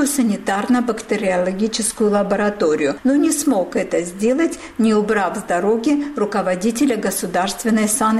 санитарно-бактериологическую лабораторию, но не смог это сделать, не убрав с дороги руководителя государственной санэпидслужбы.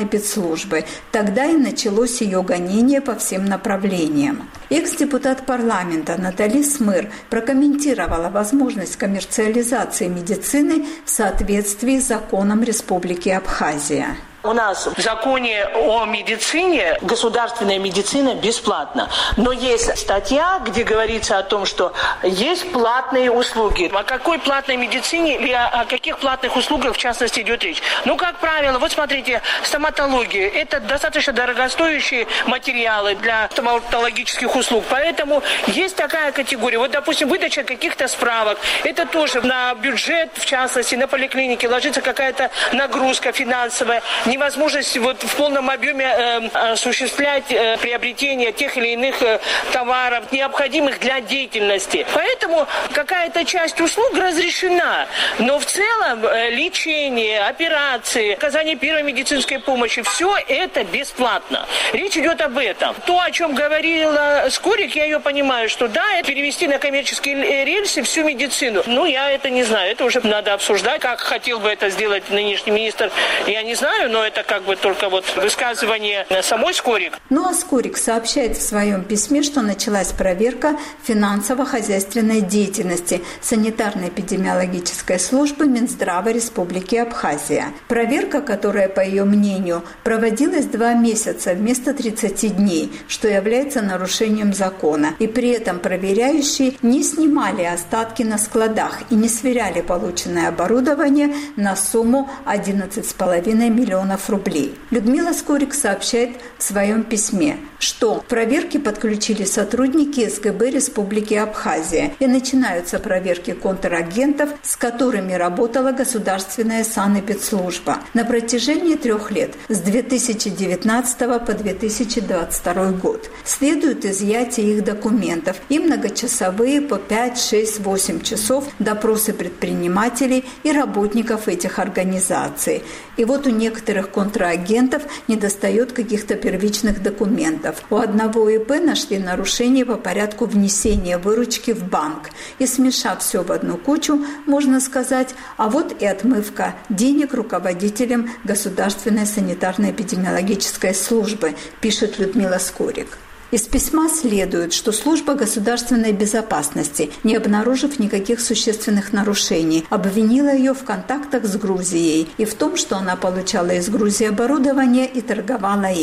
Тогда и началось ее гонение по всем направлениям. Экс-депутат парламента Натали Смыр прокомментировала возможность коммерциализации медицины в соответствии с законом Республики Абхазия. У нас в законе о медицине государственная медицина бесплатна. Но есть статья, где говорится о том, что есть платные услуги. О какой платной медицине или о каких платных услугах в частности идет речь? Ну, как правило, вот смотрите, стоматология – это достаточно дорогостоящие материалы для стоматологических услуг. Поэтому есть такая категория. Вот, допустим, выдача каких-то справок. Это тоже на бюджет, в частности, на поликлинике ложится какая-то нагрузка финансовая. Невозможность вот в полном объеме э, осуществлять э, приобретение тех или иных э, товаров, необходимых для деятельности. Поэтому какая-то часть услуг разрешена. Но в целом э, лечение, операции, оказание первой медицинской помощи, все это бесплатно. Речь идет об этом. То, о чем говорила Скорик, я ее понимаю, что да, это перевести на коммерческие рельсы всю медицину. Ну, я это не знаю. Это уже надо обсуждать. Как хотел бы это сделать нынешний министр, я не знаю, но это как бы только вот высказывание самой Скорик. Ну а Скорик сообщает в своем письме, что началась проверка финансово-хозяйственной деятельности санитарно-эпидемиологической службы Минздрава Республики Абхазия. Проверка, которая, по ее мнению, проводилась два месяца вместо тридцати дней, что является нарушением закона. И при этом проверяющие не снимали остатки на складах и не сверяли полученное оборудование на сумму одиннадцать с половиной миллионов рублей. Людмила Скорик сообщает в своем письме, что к проверке подключили сотрудники эс гэ бэ Республики Абхазия и начинаются проверки контрагентов, с которыми работала государственная санэпидслужба на протяжении трех лет с две тысячи девятнадцатого по две тысячи двадцать второй год. Следует изъятие их документов и многочасовые по пять, шесть, восемь часов допросы предпринимателей и работников этих организаций. И вот у некоторых контрагентов недостает каких-то первичных документов. У одного и пэ нашли нарушение по порядку внесения выручки в банк. И смешав все в одну кучу, можно сказать, а вот и отмывка денег руководителям Государственной санитарно-эпидемиологической службы, пишет Людмила Скорик. Из письма следует, что служба государственной безопасности, не обнаружив никаких существенных нарушений, обвинила ее в контактах с Грузией и в том, что она получала из Грузии оборудование и торговала им.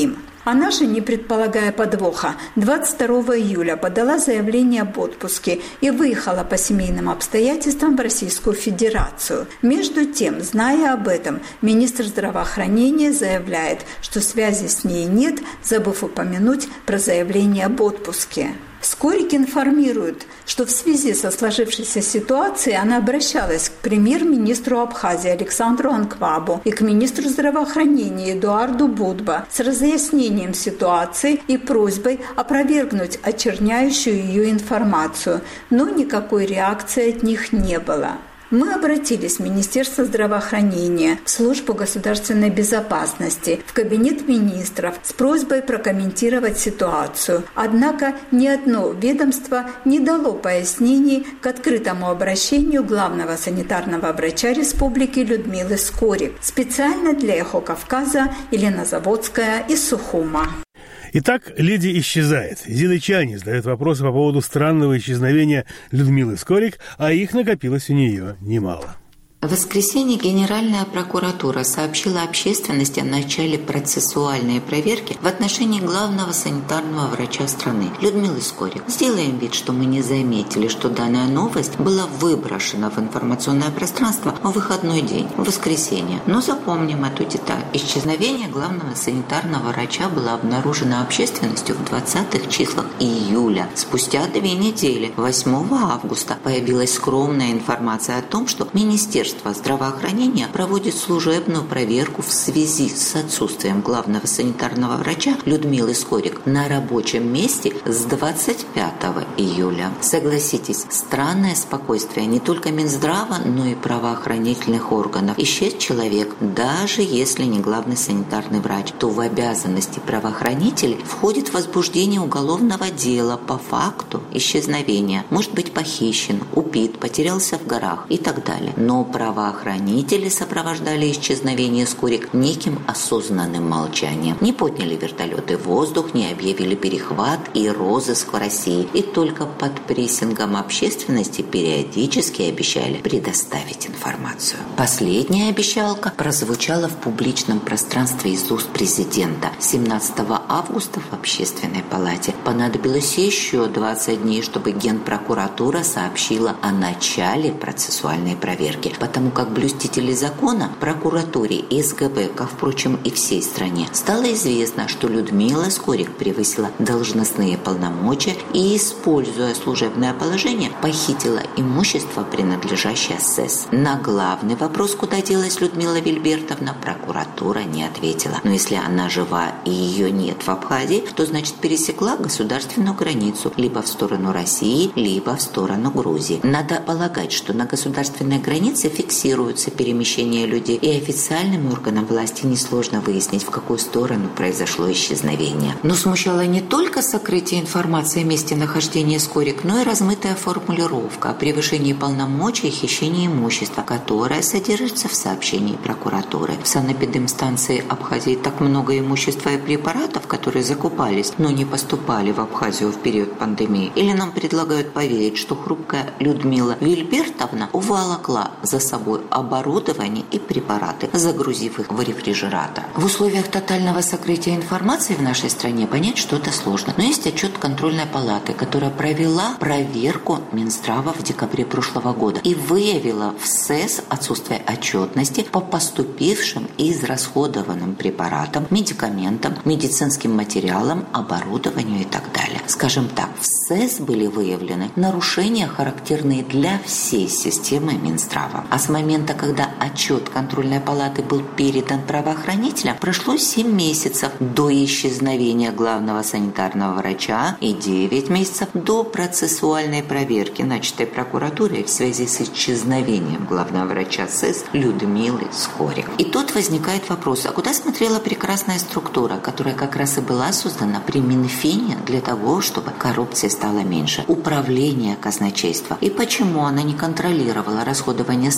Она же, не предполагая подвоха, двадцать второго июля подала заявление об отпуске и выехала по семейным обстоятельствам в Российскую Федерацию. Между тем, зная об этом, министр здравоохранения заявляет, что связи с ней нет, забыв упомянуть про заявление об отпуске. Скорик информирует, что в связи со сложившейся ситуацией она обращалась к премьер-министру Абхазии Александру Анквабу и к министру здравоохранения Эдуарду Будба с разъяснением ситуации и просьбой опровергнуть очерняющую ее информацию, но никакой реакции от них не было. Мы обратились в Министерство здравоохранения, в Службу государственной безопасности, в Кабинет министров с просьбой прокомментировать ситуацию. Однако ни одно ведомство не дало пояснений к открытому обращению главного санитарного врача республики Людмилы Скорик. Специально для «Эхо Кавказа» Елена Заводская из Сухума. Итак, леди исчезает. Зина Чани задает вопросы по поводу странного исчезновения Людмилы Скорик, а их накопилось у нее немало. В воскресенье Генеральная прокуратура сообщила общественности о начале процессуальной проверки в отношении главного санитарного врача страны Людмилы Скорик. Сделаем вид, что мы не заметили, что данная новость была выброшена в информационное пространство в выходной день, в воскресенье. Но запомним эту деталь. Исчезновение главного санитарного врача было обнаружено общественностью в двадцатых числах июля. Спустя две недели, восьмого августа, появилась скромная информация о том, что Министерство здравоохранения проводит служебную проверку в связи с отсутствием главного санитарного врача Людмилы Скорик на рабочем месте с двадцать пятого июля. Согласитесь, странное спокойствие не только Минздрава, но и правоохранительных органов. Исчез человек, даже если не главный санитарный врач, то в обязанности правоохранителей входит возбуждение уголовного дела по факту исчезновения. Может быть похищен, убит, потерялся в горах и так далее. Но правоохранители сопровождали исчезновение Скорик неким осознанным молчанием. Не подняли вертолеты в воздух, не объявили перехват и розыск в России. И только под прессингом общественности периодически обещали предоставить информацию. Последняя обещалка прозвучала в публичном пространстве из уст президента. семнадцатого августа в Общественной палате понадобилось еще двадцать дней, чтобы Генпрокуратура сообщила о начале процессуальной проверки. Потому как блюстители закона, прокуратуре и эс гэ бэ, как, впрочем, и всей стране, стало известно, что Людмила Скорик превысила должностные полномочия и, используя служебное положение, похитила имущество, принадлежащее эс эс. На главный вопрос, куда делась Людмила Вильбертовна, прокуратура не ответила. Но если она жива и ее нет в Абхазии, то значит пересекла государственную границу либо в сторону России, либо в сторону Грузии. Надо полагать, что на государственной границе фиксируются перемещения людей, и официальным органам власти несложно выяснить, в какую сторону произошло исчезновение. Но смущало не только сокрытие информации о месте нахождения Скорик, но и размытая формулировка о превышении полномочий и хищении имущества, которая содержится в сообщении прокуратуры. В санэпидемстанции Абхазии так много имущества и препаратов, которые закупались, но не поступали в Абхазию в период пандемии. Или нам предлагают поверить, что хрупкая Людмила Вильбертовна уволокла за собой оборудование и препараты, загрузив их в рефрижератор. В условиях тотального сокрытия информации в нашей стране понять что-то сложно. Но есть отчет контрольной палаты, которая провела проверку Минздрава в декабре прошлого года и выявила в эс эс отсутствие отчетности по поступившим и израсходованным препаратам, медикаментам, медицинским материалам, оборудованию и так далее. Скажем так, в эс эс были выявлены нарушения, характерные для всей системы Минздрава. А с момента, когда отчет контрольной палаты был передан правоохранителям, прошло семь месяцев до исчезновения главного санитарного врача и девять месяцев до процессуальной проверки, начатой прокуратурой в связи с исчезновением главного врача эс эс Людмилы Скорик. И тут возникает вопрос, а куда смотрела прекрасная структура, которая как раз и была создана при Минфине для того, чтобы коррупции стало меньше? Управление казначейства. И почему она не контролировала расходование средств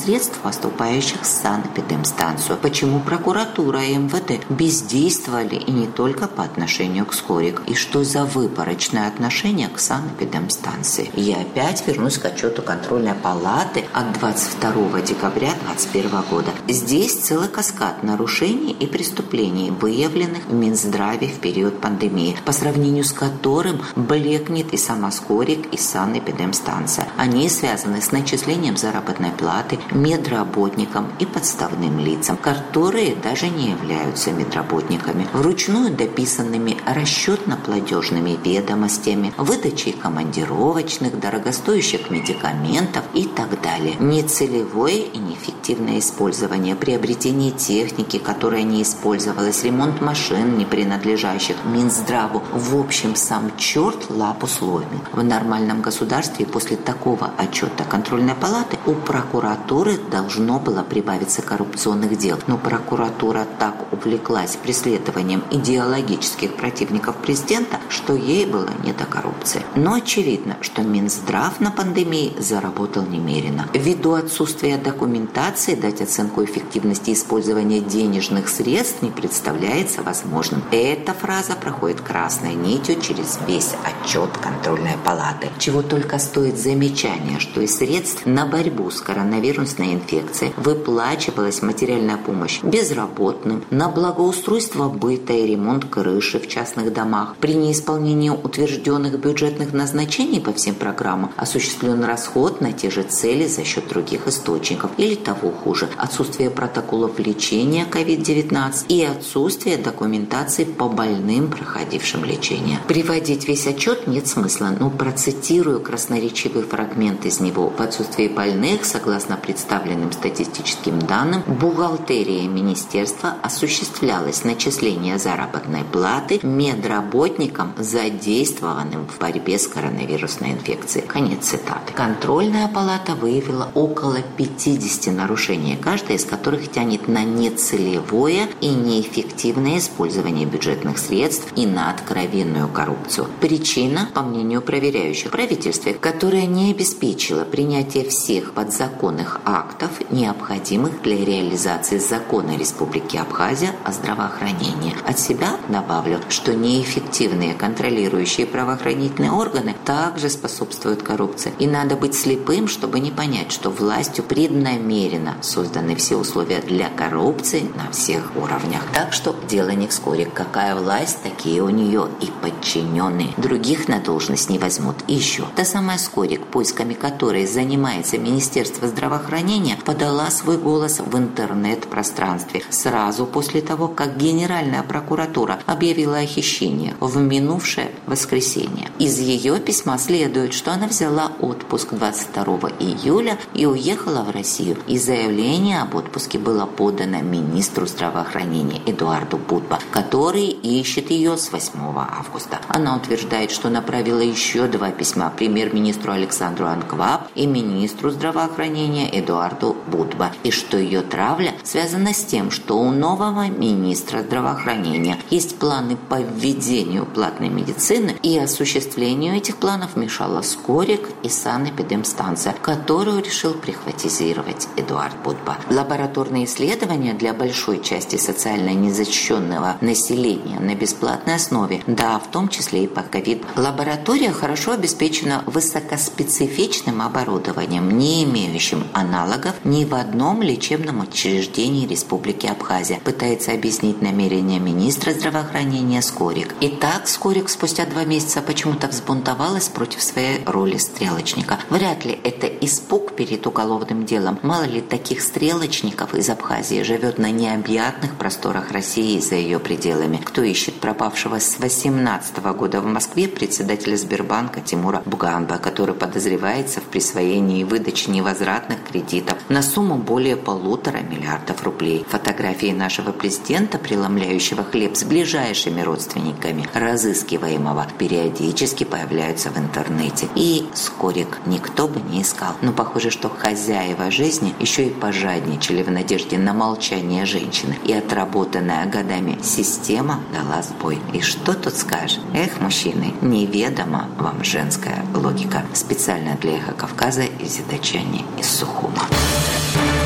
средств, поступающих в санэпидемстанцию. Почему прокуратура и эм вэ дэ бездействовали и не только по отношению к Скорик? И что за выпорочное отношение к санэпидемстанции? Я опять вернусь к отчету контрольной палаты от двадцать второго декабря две тысячи двадцать первого года. Здесь целый каскад нарушений и преступлений, выявленных в Минздраве в период пандемии, по сравнению с которым блекнет и сама Скорик, и санэпидемстанция. Они связаны с начислением заработной платы медработникам и подставным лицам, которые даже не являются медработниками, вручную дописанными расчетно-платежными ведомостями, выдачей командировочных, дорогостоящих медикаментов и так далее. Нецелевое и неэффективное использование, приобретение техники, которая не использовалась, ремонт машин, не принадлежащих Минздраву. В общем, сам черт лапу сломит. В нормальном государстве после такого отчета контрольной палаты у прокуратуры должно было прибавиться коррупционных дел. Но прокуратура так увлеклась преследованием идеологических противников президента, что ей было не до коррупции. Но очевидно, что Минздрав на пандемии заработал немерено. Ввиду отсутствия документации дать оценку эффективности использования денежных средств не представляется возможным. Эта фраза проходит красной нитью через весь отчет контрольной палаты. Чего только стоит замечание, что из средств на борьбу с коронавирусной инфекцией выплачивалась материальная помощь безработным, на благоустройство быта и ремонт крыши в частных домах. При неисполнении утвержденных бюджетных назначений по всем программам осуществлен расход на те же цели за счет других источников. Или того хуже, отсутствие протоколов лечения ковид девятнадцать и отсутствие документации по больным, проходившим лечение. Приводить весь отчет нет смысла, но процитирую красноречивый фрагмент из него. В отсутствии больных, согласно представленным статистическим данным, бухгалтерия министерства осуществлялось начисление заработной платы медработникам, задействованным в борьбе с коронавирусной инфекцией. Конец цитаты. Контрольная палата выявила около пятидесяти нарушений, каждое из которых тянет на нецелевое и неэффективное использование бюджетных средств и на откровенную коррупцию. Причина, по мнению проверяющих, правительстве, которое не обеспечило принятие всех подзаконных актов, необходимых для реализации закона Республики Абхазия о здравоохранении. От себя добавлю, что неэффективные контролирующие правоохранительные органы также способствуют коррупции. И надо быть слепым, чтобы не понять, что властью преднамеренно созданы все условия для коррупции на всех уровнях. Так что дело не к Скорик. Какая власть, такие у нее и подчиненные. Других на должность не возьмут. И еще. Та самая Скорик, поисками которой занимается Министерство здравоохранения, подала свой голос в интернет-пространстве сразу после того, как Генеральная прокуратура объявила о хищении в минувшее воскресенье. Из ее письма следует, что она взяла отпуск двадцать второго июля и уехала в Россию. И заявление об отпуске было подано министру здравоохранения Эдуарду Будба, который ищет ее с восьмого августа. Она утверждает, что направила еще два письма премьер-министру Александру Анкваб и министру здравоохранения Эдуарду Будба, и что ее травля связана с тем, что у нового министра здравоохранения есть планы по введению платной медицины, и осуществлению этих планов мешала Скорик и санэпидемстанция, которую решил прихватизировать Эдуард Будба. Лабораторные исследования для большой части социально незащищенного населения на бесплатной основе, да, в том числе и по ковид. Лаборатория хорошо обеспечена высокоспецифичным оборудованием, не имеющим аналогов ни в одном лечебном учреждении Республики Абхазия, пытается объяснить намерения министра здравоохранения Скорик. Итак, Скорик спустя два месяца почему-то взбунтовалась против своей роли стрелочника. Вряд ли это испуг перед уголовным делом. Мало ли таких стрелочников из Абхазии живет на необъятных просторах России и за ее пределами. Кто ищет пропавшего с восемнадцатого года в Москве председателя Сбербанка Тимура Буганба, который подозревается в присвоении и выдаче невозвратных кредитов на сумму более полутора миллиардов рублей. Фотографии нашего президента, преломляющего хлеб с ближайшими родственниками разыскиваемого, периодически появляются в интернете. И Скорик никто бы не искал. Но похоже, что хозяева жизни еще и пожадничали в надежде на молчание женщины. И отработанная годами система дала сбой. И что тут скажешь? Эх, мужчины, неведома вам женская логика. Специально для Эхо Кавказа Изидачани из Сухума.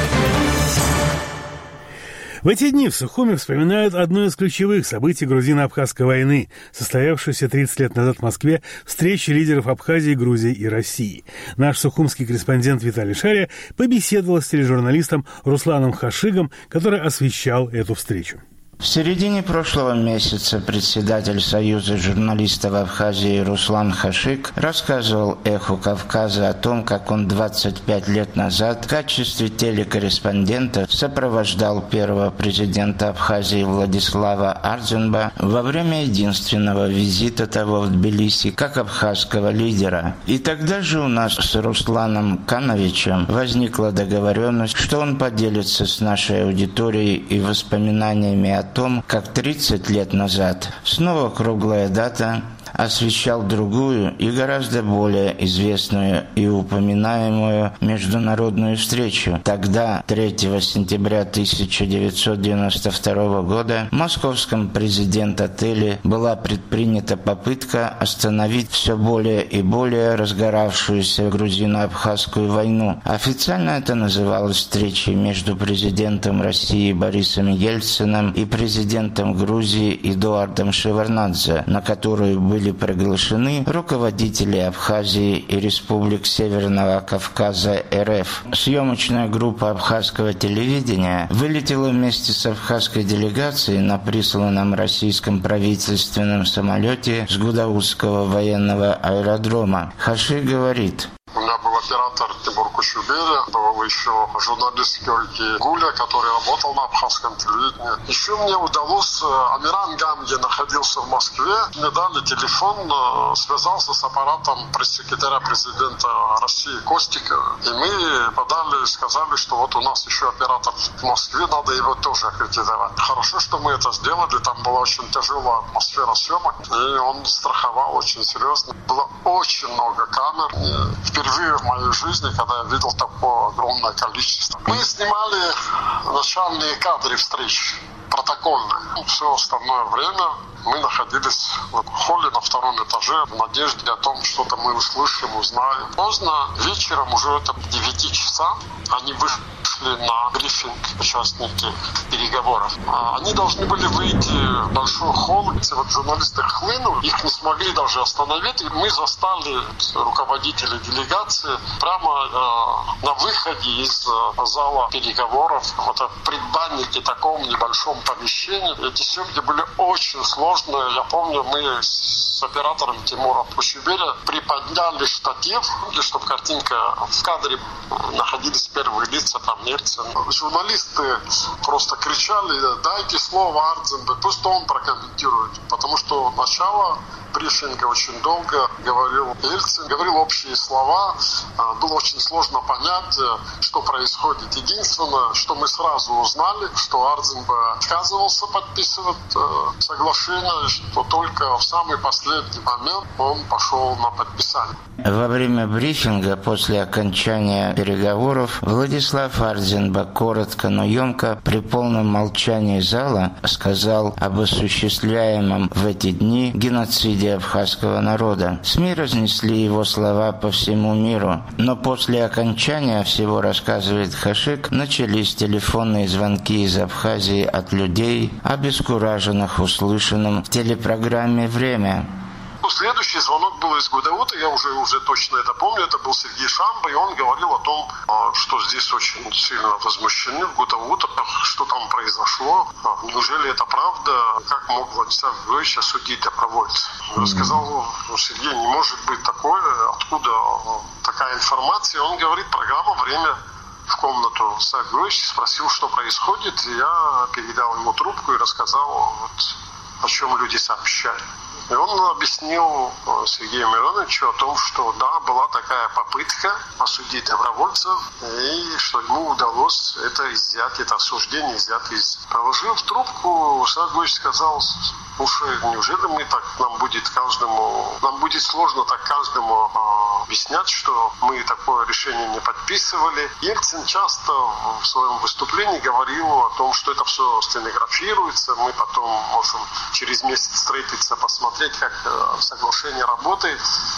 В эти дни в Сухуми вспоминают одно из ключевых событий грузино-абхазской войны, состоявшуюся тридцать лет назад в Москве, встречи лидеров Абхазии, Грузии и России. Наш сухумский корреспондент Виталий Шария побеседовал с тележурналистом Русланом Хашигом, который освещал эту встречу. В середине прошлого месяца председатель Союза журналистов Абхазии Руслан Хашиг рассказывал «Эху Кавказа» о том, как он двадцать пять лет назад в качестве телекорреспондента сопровождал первого президента Абхазии Владислава Ардзенба во время единственного визита того в Тбилиси как абхазского лидера. И тогда же у нас с Русланом Кановичем возникла договоренность, что он поделится с нашей аудиторией и воспоминаниями о о том, как тридцать лет назад, снова круглая дата, освещал другую и гораздо более известную и упоминаемую международную встречу. Тогда, третьего сентября тысяча девятьсот девяносто второго года, в московском президент-отеле была предпринята попытка остановить все более и более разгоравшуюся грузино-абхазскую войну. Официально это называлось встречей между президентом России Борисом Ельциным и президентом Грузии Эдуардом Шеварднадзе, на которую были были приглашены руководители Абхазии и республик Северного Кавказа РФ. Съемочная группа абхазского телевидения вылетела вместе с абхазской делегацией на присланном российском правительственном самолете с Гудаутского военного аэродрома. Хашиг говорит: у меня был оператор Тимур Кучубеля, был еще журналист Георгий Гуля, который работал на абхазском телевидении. Еще мне удалось, Амиран Гамги находился в Москве, мне дали телефон, связался с аппаратом пресс-секретаря президента России Костика, и мы подали, сказали, что вот у нас еще оператор в Москве, надо его тоже аккредитовать. Хорошо, что мы это сделали, там была очень тяжелая атмосфера съемок, и он страховал очень серьезно. Было очень много камер, и впервые в моей жизни, когда я видел такое огромное количество. Мы снимали начальные кадры встреч, протокольные. Все остальное время мы находились в холле на втором этаже в надежде о том, что-то мы услышим, узнаем. Поздно вечером, уже это девять часа, они вышли на брифинг, участники переговоров. Они должны были выйти в большой холл, где вот журналисты хлынули, их не смогли даже остановить. И мы застали руководителей делегации прямо э, на выходе из э, зала переговоров, вот в предбаннике, таком небольшом помещении. Эти съемки были очень сложные. Я помню, мы с оператором Тимуром Кучубеля приподняли штатив, чтобы картинка в кадре находились первые лица, там Ельцин. Журналисты просто кричали: дайте слово Ардзенбе, пусть он прокомментирует. Потому что начало брифинга очень долго говорил Ельцин, говорил общие слова. Было очень сложно понять, что происходит. Единственное, что мы сразу узнали, что Ардзенбе отказывался подписывать соглашение, что только в самый последний момент он пошел на подписание. Во время брифинга после окончания переговоров Владислав Ардзенба коротко, но емко, при полном молчании зала, сказал об осуществляемом в эти дни геноциде абхазского народа. СМИ разнесли его слова по всему миру, но после окончания всего, рассказывает Хашиг, начались телефонные звонки из Абхазии от людей, обескураженных услышанным в телепрограмме «Время». Следующий звонок был из Гудаута, я уже, уже точно это помню, это был Сергей Шамба, и он говорил о том, что здесь очень сильно возмущены в Гудаутах, что там произошло, неужели это правда, как мог Владислав Григорьевич осудить добровольцев. Я сказал: Сергей, не может быть такое, откуда такая информация? Он говорит: программа «Время». В комнату Сергей Григорьевич спросил, что происходит, и я передал ему трубку и рассказал, вот, о чем люди сообщали. И он объяснил Сергею Мироновичу о том, что да, была такая попытка осудить добровольцев, и что ему удалось это изъять, это осуждение изъять из... Положив трубку, Сергей Григорьевич сказал: слушай, неужели мы так, нам будет каждому, нам будет сложно так каждому а, объяснять, что мы такое решение не подписывали. Ельцин часто в своем выступлении говорил о том, что это все стенографируется, мы потом можем через месяц встретиться, посмотреть, как соглашение работает.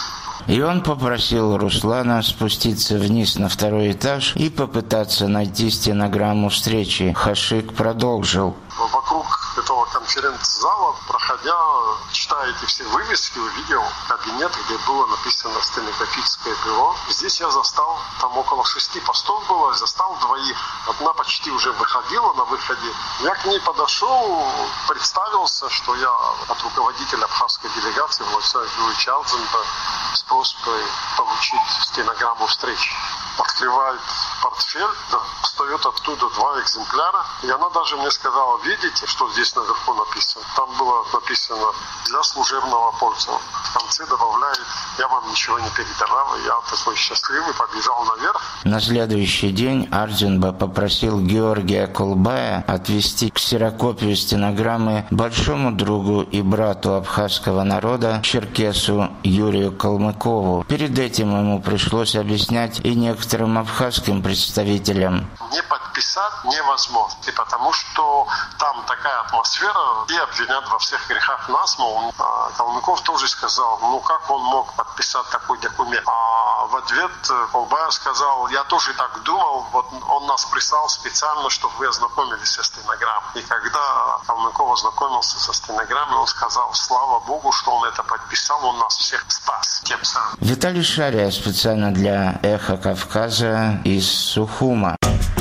И он попросил Руслана спуститься вниз на второй этаж и попытаться найти стенограмму встречи. Хашик продолжил. Вокруг этого конференц-зала, проходя, читая эти все вывески, увидел кабинет, где было написано «Стенографическое бюро». Здесь я застал, там около шести постов было, застал двоих. Одна почти уже выходила на выходе. Я к ней подошел, представился, что я от руководителя абхазской делегации Владислава Юрьевича Алзенда с просьбой получить стенограмму встречи. Открывает портфель, достает оттуда два экземпляра. И она даже мне сказала, видите, что здесь наверху написано? Там было написано «для служебного пользования». В конце добавляет, я вам ничего не передавала, я такой счастливый, побежал наверх. На следующий день Ардзинба попросил Георгия Кулбая отвести ксерокопию стенограммы большому другу и брату абхазского народа, черкесу Юрию Калмыкову. Перед этим ему пришлось объяснять и некоторым абхазским представителям. Не подписать невозможно, и потому что там такая атмосфера, и обвинят во всех грехах нас, мол, а Калмыков тоже сказал, ну как он мог подписать такой документ? А в ответ Кулбаев сказал, я тоже так думал, вот он нас прислал специально, чтобы вы ознакомились со стенограммой. И когда Калмыков ознакомился со стенограммой, он сказал, слава Богу, что он это подписал, он нас всех спас тем самым. Виталий Шария специально для «Эхо Кавказа» из Сухума.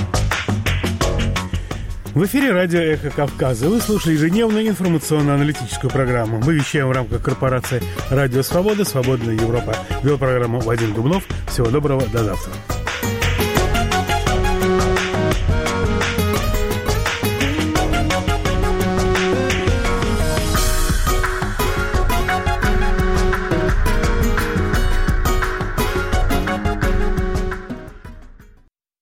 В эфире радио «Эхо Кавказа». Вы слушали ежедневную информационно-аналитическую программу. Мы вещаем в рамках корпорации «Радио Свобода», «Свободная Европа». Вел программу Вадим Дубнов. Всего доброго, до завтра.